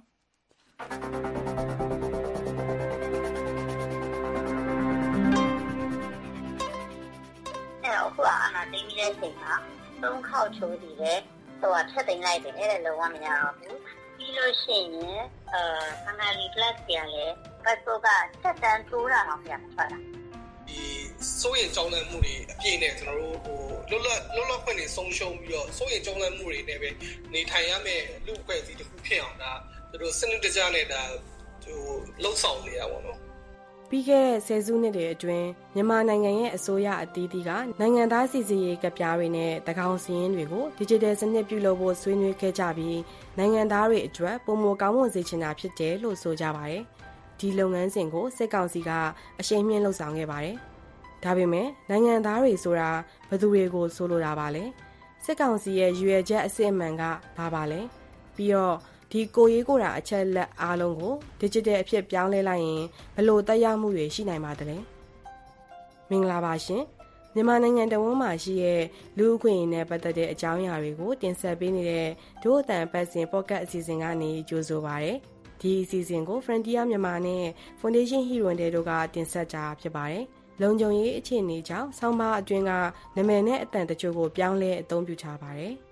K: အခုအာဏာသိမ်းပြီးတဲ့အချိန်မှာသုံးခေါက်ချိုးတည်တယ်ဟိုကထက်သိမ်းလိုက်တယ်အဲ့ဒါလုံးဝမရတော့ဘူးပြီးလို့ရှိရင်အဲခန္ဓာလီကလပ်ပြန်လေပတ်စောကတက်တန်းတိုးတာတော့ပြန်ထွက်လာ
L: ဒီစိုးရင်ကြောင်းလန့်မှုတွေအပြည့်နဲ့ကျွန်တော်တို့ဟိုလွတ်လပ်လွတ်လပ်ခွင့်တွေဆုံးရှုံးပြီးတော့စိုးရင်ကြောင်းလန့်မှုတွေနဲ့ပဲနေထိုင်ရမယ့်လူ့အဖွဲ့အစည်းတစ်ခုဖြစ်အောင်ဒါသူတို့စနစ်တကျနဲ့ဒါဟိုလှုပ်ဆောင်နေတာပေါ့နော်
M: ပြီးခဲ့တဲ့ဆယ်စုနှစ်တွေအတွင်းမြန်မာနိုင်ငံရဲ့အစိုးရအသီးသီးကနိုင်ငံသားစီစစ်ရေးကပ်ပြားတွေနဲ့တကောင်စီရင်တွေကို digital စနစ်ပြုလုပ်ဖို့ဆွေးနွေးခဲ့ကြပြီးနိုင်ငံသားတွေအတွက်ပုံမကောင်းမွန်စေချင်တာဖြစ်တယ်လို့ဆိုကြပါတယ်။ဒီလုပ်ငန်းစဉ်ကိုစစ်ကောင်စီကအရှိန်မြင့်လှုပ်ဆောင်ခဲ့ပါတယ်။ဒါပေမဲ့နိုင်ငံသားတွေဆိုတာဘယ်သူတွေကိုဆိုလိုတာပါလဲ။စစ်ကောင်စီရဲ့ရွေချက်အစစ်အမှန်ကဘာပါလဲ။ပြီးတော့ဒီကိုရေးကိုတာအချက်လက်အားလုံးကို digital အဖြစ်ပြောင်းလဲလိုက်ရင်ဘယ်လိုသက်ရောက်မှုတွေရှိနိုင်ပါသလဲ။မင်္ဂလာပါရှင်။မြန်မာနိုင်ငံတဝန်းမှာရှိတဲ့လူ့အခွင့်အရေးနဲ့ပတ်သက်တဲ့အကြောင်းအရာတွေကိုတင်ဆက်ပေးနေတဲ့ဒို့အတန်ပတ်စဉ် podcast အစီအစဉ်ကနေကြိုဆိုပါရစေ။ဒီအစီအစဉ်ကို Frontier မြန်မာနဲ့ Foundation Hero တို့ကတင်ဆက်ကြဖြစ်ပါတယ်။လုံခြုံရေးအခြေအနေကြောင့်ဆောင်းပါးအတွင်းကနာမည်နဲ့အတန်တချို့ကိုပြောင်းလဲအသုံးပြုထားပါတယ်။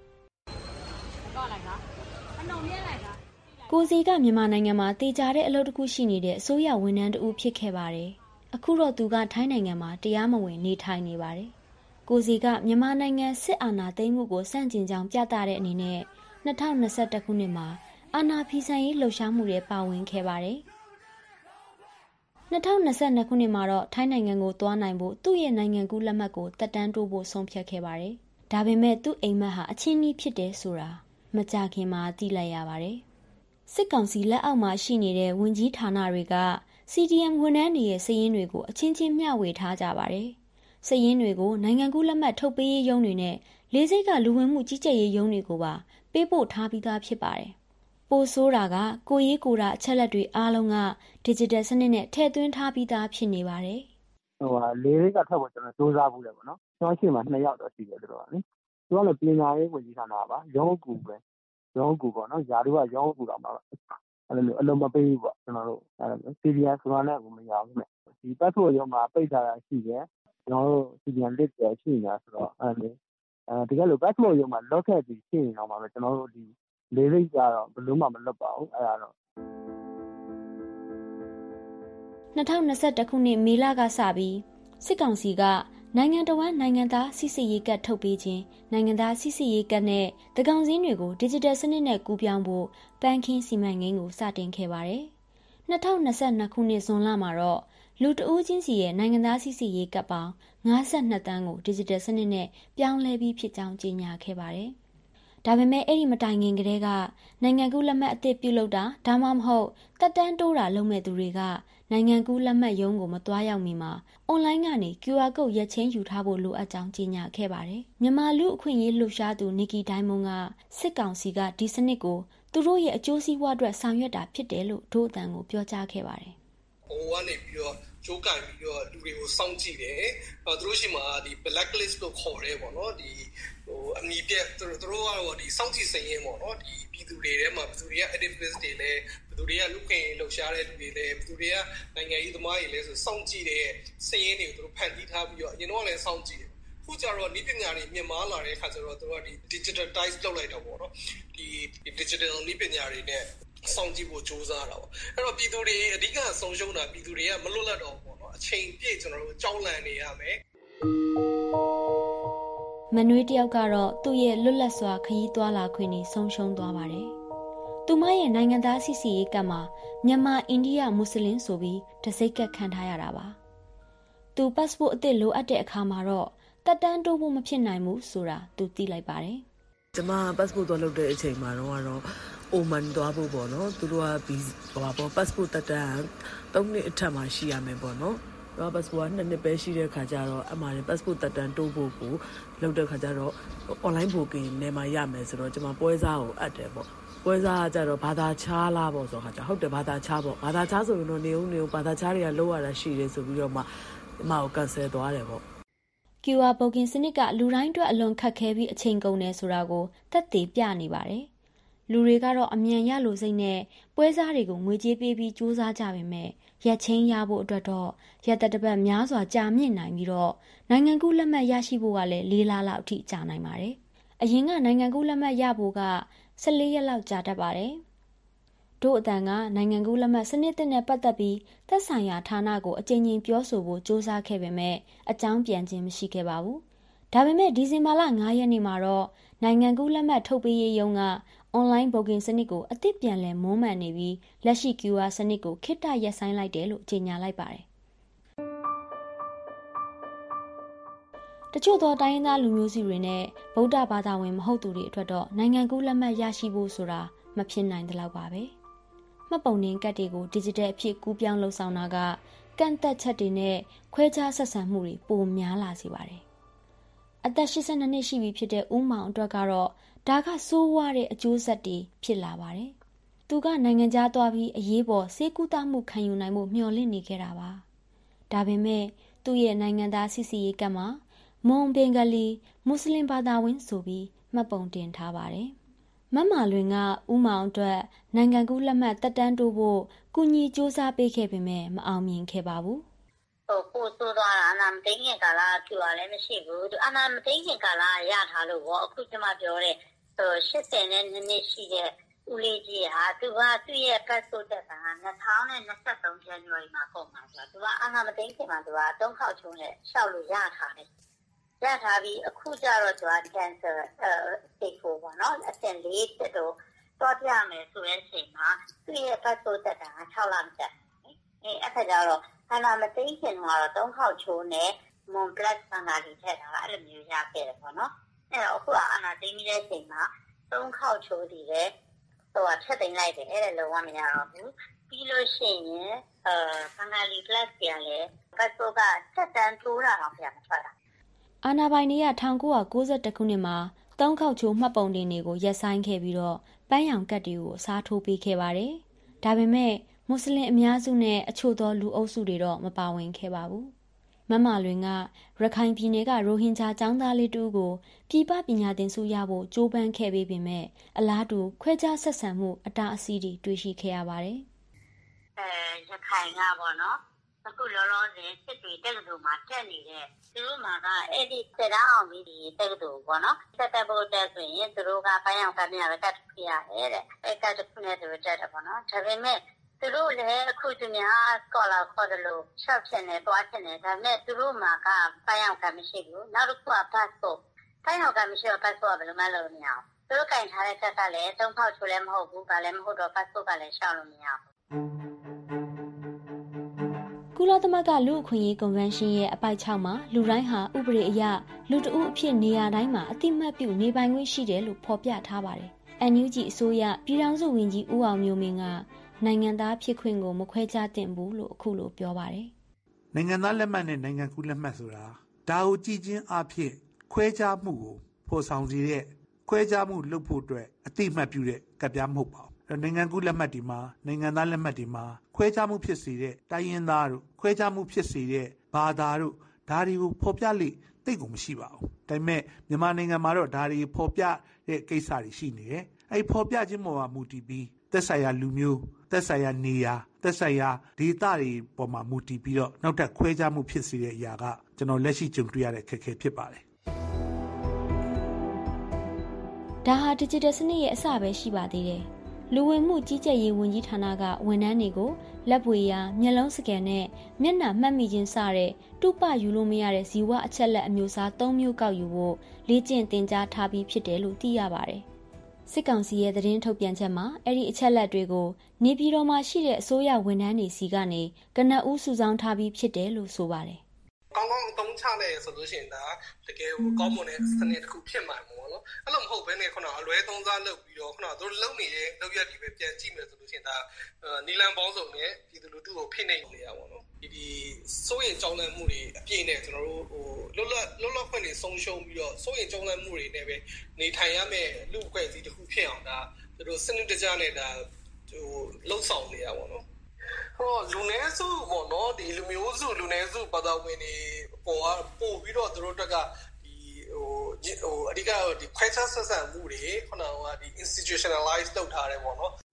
N: ကိုစီကမြန်မာနိုင်ငံမှာတည်ကြတဲ့အလုပ်တစ်ခုရှိနေတဲ့အစိုးရဝန်ထမ်းတဦးဖြစ်ခဲ့ပါတယ်။အခုတော့သူကထိုင်းနိုင်ငံမှာတရားမဝင်နေထိုင်နေပါတယ်။ကိုစီကမြန်မာနိုင်ငံစစ်အာဏာသိမ်းမှုကိုစန့်ကျင်ကြောင်းပြသတဲ့အနေနဲ့၂၀၂၁ခုနှစ်မှာအာဏာဖီဆန်ရေးလှုပ်ရှားမှုတွေပါဝင်ခဲ့ပါတယ်။၂၀၂၂ခုနှစ်မှာတော့ထိုင်းနိုင်ငံကိုသွားနိုင်ဖို့သူ့ရဲ့နိုင်ငံကူးလက်မှတ်ကိုတက်တန်းတိုးဖို့ဆုံးဖြတ်ခဲ့ပါတယ်။ဒါပေမဲ့သူ့အိမ်မက်ဟာအချင်းကြီးဖြစ်တယ်ဆိုတာမကြခင်မှာသိလိုက်ရပါတယ်။စစ်ကောင်စီလက်အောက်မှာရှိနေတဲ့ဝန်ကြီးဌာနတွေက စီ ဒီ အမ် ဝန်ထမ်းတွေရဲ့စာရင်းတွေကိုအချင်းချင်းမျှဝေထားကြပါတယ်။စာရင်းတွေကိုနိုင်ငံကူးလက်မှတ်ထုတ်ပေးရေးရုံးတွေနဲ့လေးစိတ်ကလူဝင်မှုကြီးကြပ်ရေးရုံးတွေကိုပါပေးပို့ထားပြီးသားဖြစ်ပါတယ်။ပိုဆိုးတာကကိုရေးကိုတာအချက်လက်တွေအားလုံးက digital စနစ်နဲ့ထည့်သွင်းထားပြီးသားဖြစ်နေပါတယ်
O: ။ဟိုဟာလေးစိတ်ကထွက်ဖို့ကျွန်တော်စူးစမ်းဘူးလေပေါ့နော်။ကျွန်တော်ရှိမှနှစ်ယောက်တော့ရှိတယ်သူတို့ကလေ။သူကလည်းပညာရေးဝန်ကြီးဌာနပါရုံးကူပဲ။ရုံးကူပေါ့နော်။ຢာတို့ကရုံးကူတော့မှာအဲ့လိုမျိုးအလုံးမပေးဘူးပေါ့ကျွန်တော်တို့အဲ့လို စီ ဒီ အမ် ဆိုတာနဲ့ကိုမရဘူးနဲ့ဒီ passport ရုံးမှာပိတ်ထားတာရှိတယ်ကျွန်တော်တို့ စီ ဒီ အမ် list တွေရှိနေတာဆိုတော့အဲ့လိုအဲဒီကလို့ passport ရုံးမှာလော့ခဲ့ပြီးရှိနေတော့မှာပဲကျွန်တော်တို့ဒီလေးစိတ်ကတော့ဘယ်လို့မှမလွတ်ပါဘူးအဲ့ဒါတော့
N: ၂၀၂၁ခုနှစ်မေလကစပြီးစစ်ကောင်စီကနိုင်ငံတော်ဝန်နိုင်ငံသားစီစစ်ရေးကတ်ထုတ်ပေးခြင်းနိုင်ငံသားစီစစ်ရေးကတ်နဲ့တကောင်စင်းတွေကို digital စနစ်နဲ့ကူးပြောင်းဖို့ပန်းခင်းစီမံကိန်းကိုစတင်ခဲ့ပါတယ်။၂၀၂၂ခုနှစ်ဇွန်လမှာတော့လူတဦးချင်းစီရဲ့နိုင်ငံသားစီစစ်ရေးကတ်ပေါင်း၅၂တန်းကို digital စနစ်နဲ့ပြောင်းလဲပြီးဖြစ်ကြောင်းကြေညာခဲ့ပါတယ်။ဒါပေမဲ့အဲ့ဒီမတိုင်ခင်ကတည်းကနိုင်ငံကူးလက်မှတ်အသစ်ပြုလုပ်တာဒါမှမဟုတ်တက်တန်းတိုးတာလုပ်မဲ့သူတွေကနိုင်ငံကူးလက်မှတ်ရုံးကိုမသွားရောက်မီမှာအွန်လိုင်းကနေ ကျူ အာ code ရက်ချင်းယူထားဖို့လိုအပ်ကြောင်းကြေညာခဲ့ပါတယ်။မြန်မာလူအခွင့်အရေးလှုပ်ရှားသူနီကီဒိုင်းမွန်ကစစ်ကောင်စီကဒီစနစ်ကိုသူတို့ရဲ့အကျိုးစီးပွားအတွက်ဆောင်ရွက်တာဖြစ်တယ်လို့ဒို့အတန်ကိုပြောကြားခဲ့ပါတယ်
L: ။ဟိုကနေပြီးတော့ကြိုးကန်ပြီးတော့လူတွေကိုစောင့်ကြည့်တယ်။အဲသူတို့ရှိမှဒီ blacklist လို့ခေါ်တယ်ပေါ့နော်။ဒီဟိုအမီပြက်သူတို့ကတော့ဒီစောင့်ကြည့်စင်ရင်ပေါ့နော်။ဒီပြည်သူတွေထဲမှာဘယ်သူတွေက activist တွေလဲဘယ်သူတွေကလူခင်လှုပ်ရှားတဲ့လူတွေလဲဘယ်သူတွေကနိုင်ငံရေးသမားတွေလဲဆိုစောင့်ကြည့်တဲ့စင်ရင်တွေကိုသူတို့ဖန်တီးထားပြီးတော့အရင်တော့လည်းစောင့်ကြည့်တယ်။ခုကျတော့ဤပညာတွေမြင့်မားလာတဲ့အခါကျတော့သူတို့ကဒီ digitalize လုပ်လိုက်တော့ပေါ့နော်။ဒီ digital ဤပညာတွေနဲ့စောင့်ကြည့်ဖို့ကြိုးစားတာပေါ့အဲ့တော့ပြည်သူတွေအဓိကဆုံးရှုံးတာပြည်သူတွေကမလွတ်လပ်တော့ဘူးပေါ့နော်အချိန်ပြည့်ကျွန်တော်တို့ကြောက်လန့်နေရမယ်
N: မနွေးတယောက်ကတော့သူ့ရဲ့လွတ်လပ်စွာခရီးသွားလာခွင့်နဲ့ဆုံးရှုံးသွားပါတယ်သူမရဲ့နိုင်ငံသားစီစီရေးကတ်မှာမြန်မာအိန္ဒိယမွတ်စလင်ဆိုပြီးတစိတ်ကတ်ခံထားရတာပါသူ passport အသစ်လိုအပ်တဲ့အခါမှာတော့တက်တန်းတိုးဖို့မဖြစ်နိုင်ဘူးဆိုတာသူသိလိုက်ပါတယ်
P: ကျွန်မ passport သွားလုပ်တဲ့အချိန်မှာတော့ကတော့အိုမန်သွားဖို့ပေါ့နော်သူတို့ကဘီဟိုပါပေါ့ passport တက်တန်းသုံးနှစ်အထက်မှာရှိရမယ်ပေါ့နော်တော့ passport ကနှစ်နှစ်ပဲရှိတဲ့ခါကျတော့အမှန် passport တက်တန်းတိုးဖို့ကိုလုပ်တဲ့ခါကျတော့ online booking နဲ့မှရမယ်ဆိုတော့ကျွန်မပွဲစားကိုအပ်တယ်ပေါ့ပွဲစားကကြတော့ဘာသာချားလားပေါ့ဆိုတော့ခါကျဟုတ်တယ်ဘာသာချားပေါ့ဘာသာချားဆိုရင်တော့နေဦးနေဦးဘာသာချားတွေကလောက်ရတာရှိတယ်ဆိုပြီးတော့မှအမကို cancel သွားတယ်ပေါ့
N: ကျူ အာ booking စနစ်ကလူတိုင်းအတွက်အလွန်ခက်ခဲပြီးအချိန်ကုန်တယ်ဆိုတာကိုသက်သေပြနေပါတယ်လူတွေကတော့အမြန်ရလို့စိတ်နဲ့ပွဲစားတွေကိုငွေကြေးပေးပြီးစူးစမ်းကြပေမဲ့ရက်ချင်းရဖို့အတွက်တော့ရက်တပတ်များစွာကြာမြင့်နိုင်ပြီးတော့နိုင်ငံကူးလက်မှတ်ရရှိဖို့ကလည်းလေးလလောက်အထိကြာနိုင်ပါတယ်။အရင်ကနိုင်ငံကူးလက်မှတ်ရဖို့ကဆယ်လေးရက်လောက်ကြာတတ်ပါတယ်။တို့အတန်ကနိုင်ငံကူးလက်မှတ်စနစ်တစ်နဲ့ပတ်သက်ပြီးသက်ဆိုင်ရာဌာနကိုအကြိမ်ကြိမ်ပြောဆိုဖို့စူးစမ်းခဲ့ပေမဲ့အကြောင်းပြန်ခြင်းမရှိခဲ့ပါဘူး။ဒါပေမဲ့ဒီဇင်ဘာလ၅ရက်နေ့မှာတော့နိုင်ငံကူးလက်မှတ်ထုတ်ပေးရေးရုံးက online booking စနစ်ကိုအသစ်ပြန်လည်မွမ်းမံနေပြီးလက်ရှိ Q R စနစ်ကိုခေတ္တရပ်ဆိုင်းလိုက်တယ်လို့ကြေညာလိုက်ပါတယ်တချို့သောတိုင်းရင်းသားလူမျိုးစုတွေနဲ့ဗုဒ္ဓဘာသာဝင်မဟုတ်သူတွေအတွက်တော့နိုင်ငံကူးလက်မှတ်ရရှိဖို့ဆိုတာမဖြစ်နိုင်တဲ့လောက်ပါပဲမှတ်ပုံတင်ကတ်တွေကို digital အဖြစ်ကူးပြောင်းလုပ်ဆောင်တာကကန့်သက်ချက်တွေနဲ့ခွဲခြားဆက်ဆံမှုတွေပိုများလာစေပါတယ်အသက်eighty-twoနှစ်ရှိပြီဖြစ်တဲ့ဦးမောင်အတွက်ကတော့ဒါကဆိုးဝါးတဲ့အကျိုးဆက်တွေဖြစ်လာပါတယ်သူကနိုင်ငံခြားသွားပြီးအရေးပေါ်ဆေးကုသမှုခံယူနိုင်မှုမျှော်လင့်နေခဲ့တာပါဒါပေမဲ့သူ့ရဲ့နိုင်ငံသားစီစီရေးကတ်မှာမွန်ဘင်္ဂလီမွတ်စလင်ဘာသာဝင်ဆိုပြီးမှတ်ပုံတင်ထားပါတယ်မမလွင်ကဦးမောင်အတွက်နိုင်ငံကူးလက်မှတ်တက်တန်းတိုးဖို့ကုညီစ조사ပေးခဲ့ပေမဲ့မအောင်မြင်ခဲ့ပါဘူး
K: ဟိုကိုဆိုတော့အနာမသိခင်ကာလကျူရလည်းမရှိဘူးအနာမသိခင်ကာလရထားလို့ပေါ့အခုကျမပြောတဲ့ဟိုeightyနဲ့နှစ်ရှိတဲ့ဦးလေးကြီးဟာသူကသူ့ရဲ့ passport တက်ကtwenty twenty-three ဇန်နဝါရီမှာကုန်မှာဆိုတော့သူကအနာမသိခင်မှာသူကသုံးခေါက်ချုံးနဲ့ရှောက်လို့ရထားတယ်ရထားပြီးအခုကျတော့သူက cancer အဲ stage four ပေါ့နော်အဆင့်၄တက်တော့တော့ပြမယ်ဆိုတဲ့အချိန်မှာသူ့ရဲ့ passport တက်ကsixလမတက်အဲအဲ့ဒါကြတော့အနာမသိခင်ကတော့သုံးခေါက်ချုံးနဲ့ mon plus ဆန်ကာလီထက်တာအဲ့လိုမျိုးရခဲ့တယ်ပေါ့နော်အဲ့တော့အခုကအနာသိမိတဲ့အချိန်မှာသုံးခေါက်ချိုးတည်တယ်ဟိုကထက်သိမ်းလိုက်တယ်အဲ့ဒါလုံးဝမရတော့ဘူးပြီးလို့ရှိရင်အဲဆန်ကာလီ plus ပြန်လဲဘတ်ဆိုကတက်တန်းထိုးတာတော့ပြန်မထွက်တာ
N: အာနာပိုင်တွေကnineteen ninety-oneခုနှစ်မှာသုံးခေါက်ချိုးမှတ်ပုံတင်တွေကိုရပ်ဆိုင်းခဲ့ပြီးတော့ပန်းရောင်ကတ်တွေကိုအစားထိုးပေးခဲ့ပါတယ်ဒါပေမဲ့မွတ်စလင်အများစုနဲ့အချို့သောလူအုပ်စုတွေတော့မပါဝင်ခဲ့ပါဘူးမမလွင်ကရခိုင်ပြည်နယ်ကရိုဟင်ဂျာចောင်းသားလေးတူကိုပြည်ပပညာသင်ဆုရဖို့ကြိုးပမ်းခဲ့ပေပေမဲ့အလားတူခွဲခြားဆက်ဆံမှုအတားအဆီးတွေတွေ့ရှိခဲ့ရပါတယ်
K: အဲရခိုင်ကပေါ့နော်အခုလောလောဆယ်စစ်တွေတက္ကသိုလ်မှာတက်နေတဲ့သူတို့မှာကအဲ့ဒီစတားအောင်ပြီးဒီတက္ကသိုလ်ပေါ့နော်ဆက်တက်ဖို့တက်ဆိုရင်သူတို့ကပိုင်းအောင်ကပ်မြရကတ်ပြရတယ်တဲ့အဲ့ကတ်တစ်ခုနဲ့သူတို့တက်တယ်ပေါ့နော်ဒါပေမဲ့သူတို့လည်းအခုသူများ scholar ခေါ်တယ်လို့ရှောက်ချင်တယ်တွားချင်တယ်ဒါပေမဲ့သူတို့မှာကပိုင်းအောင်ကမရှိဘူးနောက်တစ်ခုက passport ပိုင်းအောင်ကမရှိတော့ passport ဘယ်လိုမှလုပ်လို့မရဘူးသူတို့ကင်ထားတဲ့ကတ်ကလည်းသုံးဖောက်ချိုးလည်းမဟုတ်ဘူးဗာလည်းမဟုတ်တော့ passport ကလည်းရှောက်လို့မရဘူး
N: ကုလသမဂ္ဂလူ့အခွင့်အရေးကွန်ဗင်းရှင်းရဲ့အပိုက်၆မှာလူတိုင်းဟာဥပဒေအရလူတဦးအဖြစ်နေရာတိုင်းမှာအတိမတ်ပြုနေပိုင်ခွင့်ရှိတယ်လို့ဖော်ပြထားပါတယ်။ N U G အစိုးရပြည်ထောင်စုဝန်ကြီးဦးအောင်မျိုးမင်းကနိုင်ငံသားဖြစ်ခွင့်ကိုမခွဲခြားသင့်ဘူးလို့အခုလိုပြောပါတယ်
Q: ။နိုင်ငံသားလက်မှတ်နဲ့နိုင်ငံကူးလက်မှတ်ဆိုတာဒါကိုကြည်ချင်းအဖြစ်ခွဲခြားမှုကိုဖော်ဆောင်စေတဲ့ခွဲခြားမှုလုပ်ဖို့အတွက်အတိမတ်ပြုတဲ့ကပ်ပြားမဟုတ်ပါဘူး။နိုင်ငံကူးလက်မှတ်ဒီမှာနိုင်ငံသားလက်မှတ်ဒီမှာခွဲခြားမှုဖြစ်စေတဲ့တိုင်းရင်းသားတို့ခွဲခြားမှုဖြစ်စေတဲ့ဘာသာတို့ဒါတွေကိုဖော်ပြလိတိတ်ကိုမရှိပါဘူး။ဒါပေမဲ့မြန်မာနိုင်ငံမှာတော့ဒါတွေဖော်ပြတဲ့ကိစ္စတွေရှိနေတယ်။အဲဒီဖော်ပြခြင်းပေါ်မှာမူတည်ပြီးသက်ဆိုင်ရာလူမျိုးသက်ဆိုင်ရာနေရာသက်ဆိုင်ရာဒေသတွေပေါ်မှာမူတည်ပြီးတော့နောက်ထပ်ခွဲခြားမှုဖြစ်စေတဲ့အရာကကျွန်တော်လက်ရှိကြုံတွေ့ရတဲ့ခက်ခဲဖြစ်ပါတယ်
N: ။ဒါဟာ digital စနစ်ရဲ့အစပဲရှိပါသေးတယ်။လူဝင်မှုကြီးကြပ်ရေးဝန်ကြီးဌာနကဝန်ထမ်းတွေကိုလက်ပွေရာမျက်လုံးစကန်နဲ့မျက်နှာမှတ်မိခြင်းစတဲ့တုပယူလို့မရတဲ့ဇီဝအချက်လက်အမျိုးအစား၃မျိုးကောက်ယူဖို့လေ့ကျင့်သင်ကြားထားပြီးဖြစ်တယ်လို့သိရပါတယ်။စစ်ကောင်စီရဲ့သတင်းထုတ်ပြန်ချက်မှာအဲ့ဒီအချက်လက်တွေကိုနေပြည်တော်မှာရှိတဲ့အစိုးရဝန်ထမ်းတွေစီကနေကနဦးစုဆောင်းထားပြီးဖြစ်တယ်လို့ဆိုပါတယ်။
L: ကောင်းကောင်းအသုံးချလိုက်ဆိုလို့ရှိရင်ဒါတကယ်ကိုကောင်းမွန်တဲ့စနစ်တစ်ခုဖြစ်မှာပေါ့နော်အဲ့လိုမဟုတ်ဘဲနဲ့ခုနအလွဲသုံးစားလုပ်ပြီးတော့ခုနတို့လုံနေတဲ့လုပ်ရက်တွေပဲပြန်ကြည့်မယ်ဆိုလို့ရှိရင်ဒါနီလန်ပေါင်းစုံနဲ့ပြည်သူလူထုကိုဖိနှိပ်နေရပါတော့ဒီဒီစိုးရင်ကြောင်းလန့်မှုတွေအပြည့်နဲ့ကျွန်တော်တို့ဟိုလွတ်လပ်လွတ်လပ်ခွင့်တွေဆုံးရှုံးပြီးတော့စိုးရင်ကြောင်းလန့်မှုတွေနဲ့ပဲနေထိုင်ရမယ့်လူ့အဖွဲ့အစည်းတစ်ခုဖြစ်အောင်ဒါတို့စနစ်တကျနဲ့ဒါဟိုလှုပ်ဆောင်နေရပါတော့ဟောလူနည်းစုပေါ့နော်ဒီလူမျိုးစုလူနည်းစုဘာသာဝင်တွေပေါ်ပို့ပြီးတော့သူတို့တက်ကဒီဟိုဟိုအဓိကဒီခွဲခြားဆက်ဆံမှုတွေခုနကဒီ institutionalize လုပ်ထားတယ်ပေါ့နော်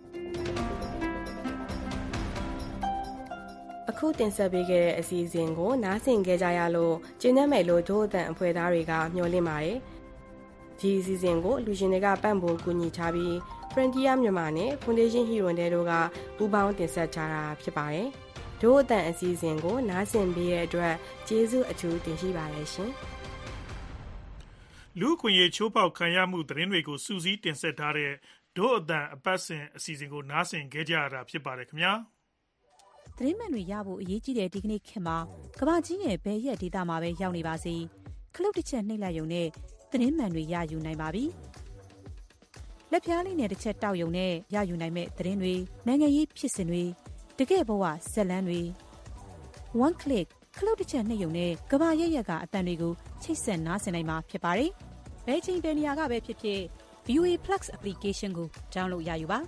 M: အခုတင်ဆက်ပေးခဲ့တဲ့အစီအစဉ်ကိုနားဆင်ကြကြရလို့ကျင်းနေမယ်လို့ဒို့အတန်အဖွဲ့သားတွေကမျှော်လင့်ပါတယ်ဒီအစီအစဉ်ကိုလူရှင်တွေကပံ့ပိုးကူညီထားပြီး Frontier မြန်မာနဲ့ Foundation Hero တို့ကပူးပေါင်းတင်ဆက်ကြတာဖြစ်ပါတယ်ဒို့အတန်အစီအစဉ်ကိုနားဆင်ပေးတဲ့အတွက်ကျေးဇူးအထူးတင်ရှိပါတယ်ရှင်
B: လူခွင့်ရေးချိုးဖောက်ခံရမှုသတင်းတွေကိုစူးစီးတင်ဆက်ထားတဲ့ဒို့အတန်အပတ်စဉ်အစီအစဉ်ကိုနားဆင်ခဲ့ကြရတာဖြစ်ပါတယ်ခင်ဗျာ
R: သတင်းမှန်တွေရဖို့အရေးကြီးတဲ့ဒီကနေ့ခေတ်မှာကမ္ဘာကြီးရဲ့ဘယ်ရက်ဒေသမှာပဲရောက်နေပါစေခလုတ်တစ်ချက်နှိပ်လိုက်ရုံနဲ့သတင်းမှန်တွေရယူနိုင်ပါပြီလက်ဖြားလေးနဲ့တစ်ချက်တောက်ရုံနဲ့ရယူနိုင်မဲ့သတင်းတွေနိုင်ငံရေးဖြစ်စဉ်တွေတကယ့်ဘဝဇက်လန်းတွေ one click ခလုတ်တစ်ချက်နှိပ်ရုံနဲ့ကမ္ဘာရက်ရက်ကအတန်တွေကိုချိတ်ဆက်နားဆင်နိုင်မှာဖြစ်ပါတယ်ဘယ်ချိန်ဘယ်နေရာကပဲဖြစ်ဖြစ် ဗီ အို အေ Plus application ကို download ရယူပါ